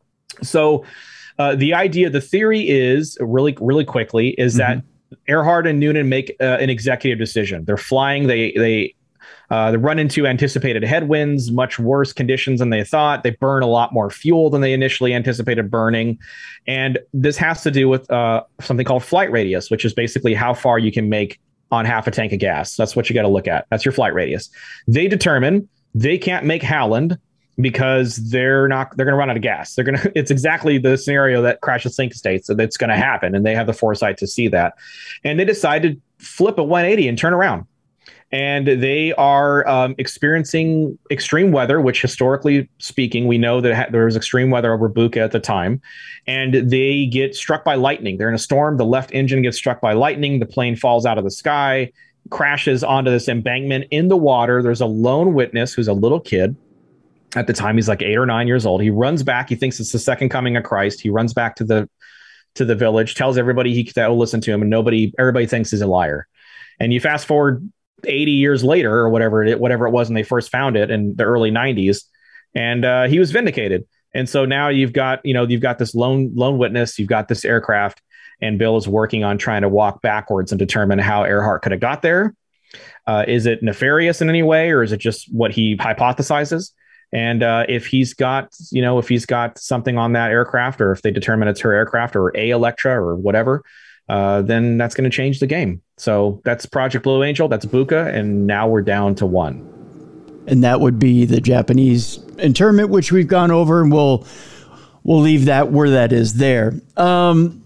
So uh, the idea, the theory is really, really quickly is mm-hmm. that Earhart and Noonan make uh, an executive decision. They're flying. They they Uh, they run into anticipated headwinds, much worse conditions than they thought. They burn a lot more fuel than they initially anticipated burning. And this has to do with uh, something called flight radius, which is basically how far you can make on half a tank of gas. That's what you got to look at. That's your flight radius. They determine they can't make Howland because they're not, they're going to run out of gas. They're going to, it's exactly the scenario that Crash the Sink states that it's going to happen. And they have the foresight to see that. And they decide to flip a one eighty and turn around. And they are um, experiencing extreme weather, which historically speaking, we know that ha- there was extreme weather over Buka at the time. And they get struck by lightning. They're in a storm. The left engine gets struck by lightning. The plane falls out of the sky, crashes onto this embankment in the water. There's a lone witness who's a little kid. At the time, he's like eight or nine years old. He runs back. He thinks it's the second coming of Christ. He runs back to the to the village, tells everybody he that will listen to him, and nobody, everybody thinks he's a liar. And you fast forward eighty years later or whatever it whatever it was when they first found it in the early nineties, and uh, he was vindicated. And so now you've got you know you've got this lone lone witness, you've got this aircraft, and Bill is working on trying to walk backwards and determine how Earhart could have got there. Uh, is it nefarious in any way, or is it just what he hypothesizes? And uh, if he's got you know if he's got something on that aircraft, or if they determine it's her aircraft or a Electra or whatever, uh, then that's going to change the game. So that's Project Blue Angel. That's Buka. And now we're down to one. And that would be the Japanese internment, which we've gone over, and we'll, we'll leave that where that is there. Um,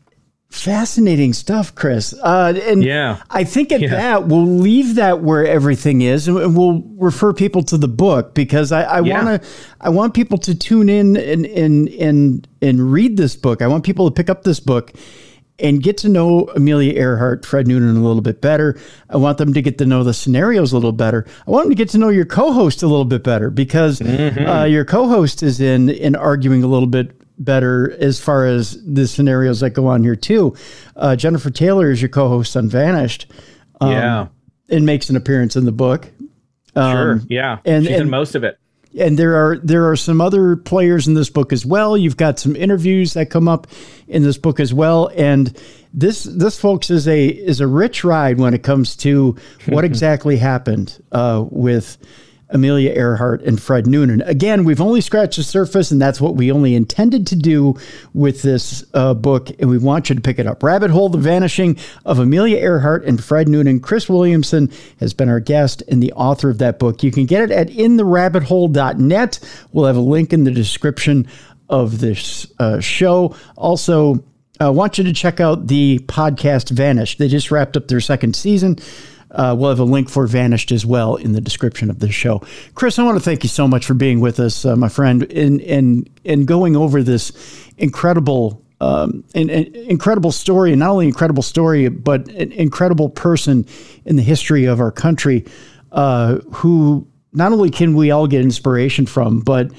fascinating stuff, Chris. Uh, and yeah, I think at yeah. that, we'll leave that where everything is, and we'll refer people to the book, because I, I yeah. want to, I want people to tune in and, and, and, and read this book. I want people to pick up this book and get to know Amelia Earhart, Fred Noonan, a little bit better. I want them to get to know the scenarios a little better. I want them to get to know your co-host a little bit better, because mm-hmm. uh, your co-host is in, in arguing a little bit better as far as the scenarios that go on here too. Uh, Jennifer Taylor is your co-host on Vanished. Um, yeah. And makes an appearance in the book. Um, sure. Yeah. And, She's and, in most of it. And there are there are some other players in this book as well. You've got some interviews that come up in this book as well. And this this folks is a is a rich ride when it comes to what exactly happened uh, with Amelia Earhart and Fred Noonan. Again, we've only scratched the surface, and that's what we only intended to do with this uh, book, and we want you to pick it up. Rabbit Hole, The Vanishing of Amelia Earhart and Fred Noonan. Chris Williamson has been our guest and the author of that book. You can get it at in the rabbit hole dot net. We'll have a link in the description of this uh, show. Also, I want you to check out the podcast Vanished. They just wrapped up their second season. Uh, we'll have a link for Vanished as well in the description of this show. Chris, I want to thank you so much for being with us, uh, my friend, in in in going over this incredible, um, in, in, incredible story, and not only incredible story, but an incredible person in the history of our country, uh, who not only can we all get inspiration from, but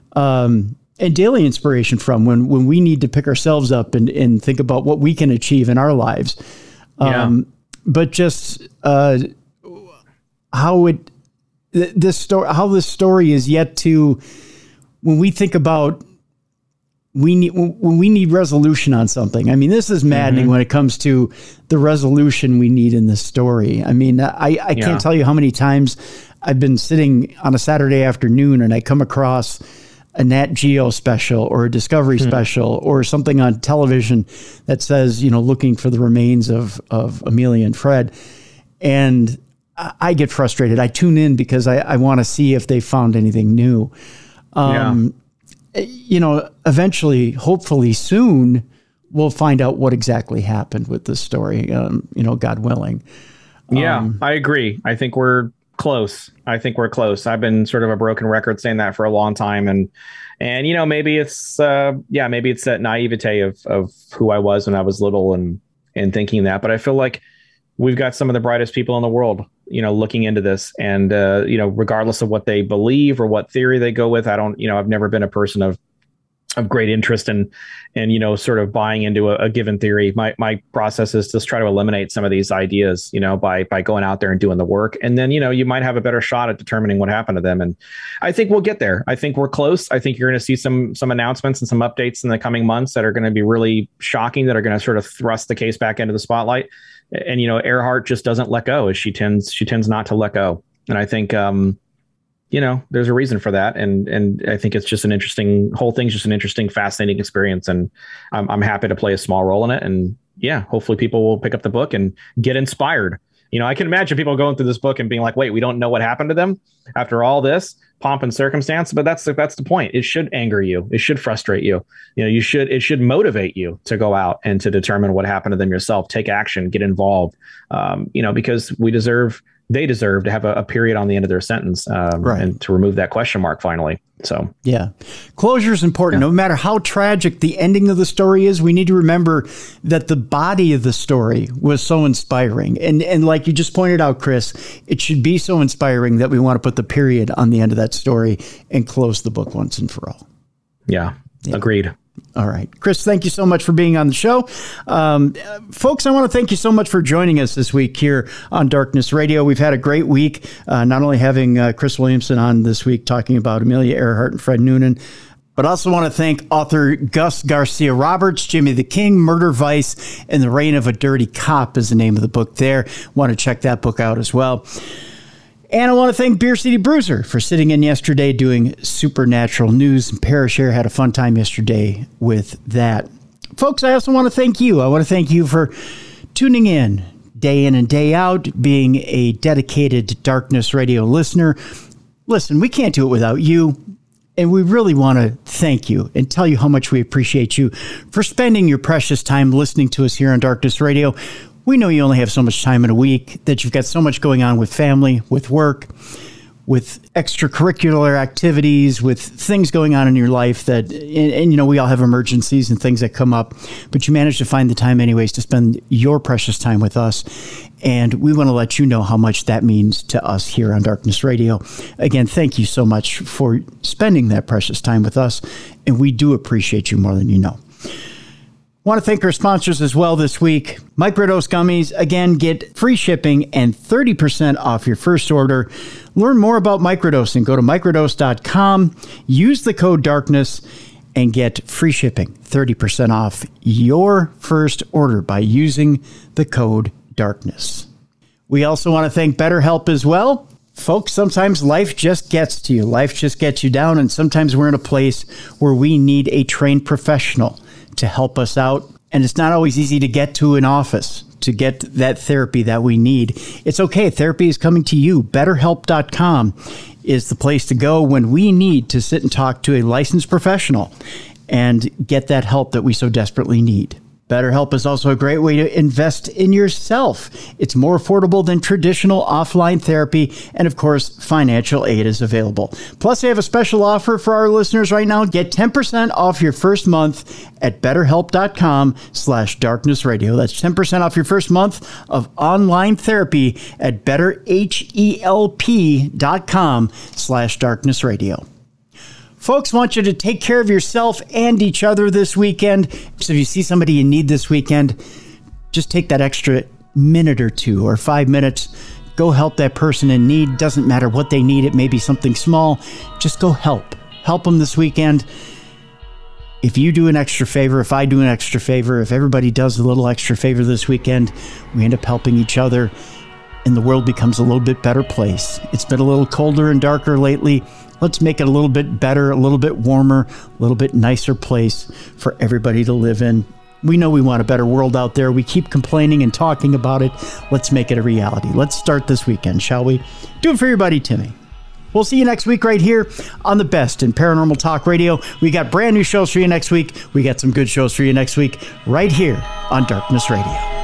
um, and daily inspiration from when when we need to pick ourselves up and and think about what we can achieve in our lives. Um, yeah. But just uh, how it th- this story, how this story is yet to, when we think about we need when we need resolution on something. I mean, this is maddening mm-hmm. when it comes to the resolution we need in this story. I mean, I I yeah. can't tell you how many times I've been sitting on a Saturday afternoon and I come across a Nat Geo special or a Discovery hmm. special or something on television that says, you know, looking for the remains of, of Amelia and Fred. And I, I get frustrated. I tune in because I, I want to see if they found anything new. Um, yeah. You know, eventually, hopefully soon, we'll find out what exactly happened with this story, um, you know, God willing. Yeah, um, I agree. I think we're close. I think we're close. I've been sort of a broken record saying that for a long time. And, and, you know, maybe it's, uh, yeah, maybe it's that naivete of, of who I was when I was little and, and thinking that, but I feel like we've got some of the brightest people in the world, you know, looking into this and, uh, you know, regardless of what they believe or what theory they go with, I don't, you know, I've never been a person of, of great interest in, and, you know, sort of buying into a, a given theory. My, my process is to try to eliminate some of these ideas, you know, by, by going out there and doing the work. And then, you know, you might have a better shot at determining what happened to them. And I think we'll get there. I think we're close. I think you're going to see some, some announcements and some updates in the coming months that are going to be really shocking, that are going to sort of thrust the case back into the spotlight. And, you know, Earhart just doesn't let go, as she tends, she tends not to let go. And I think, um, you know, there's a reason for that. And, and I think it's just an interesting, whole thing's just an interesting, fascinating experience. And I'm, I'm happy to play a small role in it. And yeah, hopefully people will pick up the book and get inspired. You know, I can imagine people going through this book and being like, wait, we don't know what happened to them after all this pomp and circumstance. But that's the, that's the point. It should anger you. It should frustrate you. You know, you should, it should motivate you to go out and to determine what happened to them yourself, take action, get involved, um, you know, because we deserve, they deserve to have a, a period on the end of their sentence um, right. and to remove that question mark finally. So, yeah, closure is important. Yeah. No matter how tragic the ending of the story is, we need to remember that the body of the story was so inspiring. And, and like you just pointed out, Chris, it should be so inspiring that we want to put the period on the end of that story and close the book once and for all. Yeah, yeah. Agreed. All right. Chris, thank you so much for being on the show. Um, folks, I want to thank you so much for joining us this week here on Darkness Radio. We've had a great week, uh, not only having uh, Chris Williamson on this week talking about Amelia Earhart and Fred Noonan, but also want to thank author Gus Garcia Roberts, Jimmy the King, Murder, Vice, and the Reign of a Dirty Cop is the name of the book there. Want to check that book out as well. And I want to thank Beer City Bruiser for sitting in yesterday doing Supernatural News. And Parashare had a fun time yesterday with that. Folks, I also want to thank you. I want to thank you for tuning in day in and day out, being a dedicated Darkness Radio listener. Listen, we can't do it without you. And we really want to thank you and tell you how much we appreciate you for spending your precious time listening to us here on Darkness Radio. We know you only have so much time in a week, that you've got so much going on with family, with work, with extracurricular activities, with things going on in your life that, and, and you know, we all have emergencies and things that come up, but you manage to find the time anyways to spend your precious time with us. And we want to let you know how much that means to us here on Darkness Radio. Again, thank you so much for spending that precious time with us. And we do appreciate you more than you know. Want to thank our sponsors as well this week. Microdose Gummies. Again, get free shipping and thirty percent off your first order. Learn more about microdosing. Go to microdose dot com. Use the code DARKNESS and get free shipping, thirty percent off your first order by using the code DARKNESS. We also want to thank BetterHelp as well. Folks, sometimes life just gets to you. Life just gets you down, and sometimes we're in a place where we need a trained professional to help us out. And it's not always easy to get to an office to get that therapy that we need. It's okay. Therapy is coming to you. better help dot com is the place to go when we need to sit and talk to a licensed professional and get that help that we so desperately need. BetterHelp is also a great way to invest in yourself. It's more affordable than traditional offline therapy, and of course, financial aid is available. Plus, they have a special offer for our listeners right now. Get ten percent off your first month at betterhelp dot com slash darkness radio. That's ten percent off your first month of online therapy at betterhelp dot com slash darkness radio. Folks, want you to take care of yourself and each other this weekend. So if you see somebody you need this weekend, just take that extra minute or two or five minutes. Go help that person in need. Doesn't matter what they need. It may be something small. Just go help. Help them this weekend. If you do an extra favor, if I do an extra favor, if everybody does a little extra favor this weekend, we end up helping each other and the world becomes a little bit better place. It's been a little colder and darker lately. Let's make it a little bit better, a little bit warmer, a little bit nicer place for everybody to live in. We know we want a better world out there. We keep complaining and talking about it. Let's make it a reality. Let's start this weekend, shall we? Do it for your buddy, Timmy. We'll see you next week right here on the Best in Paranormal Talk Radio. We got brand new shows for you next week. We got some good shows for you next week right here on Darkness Radio.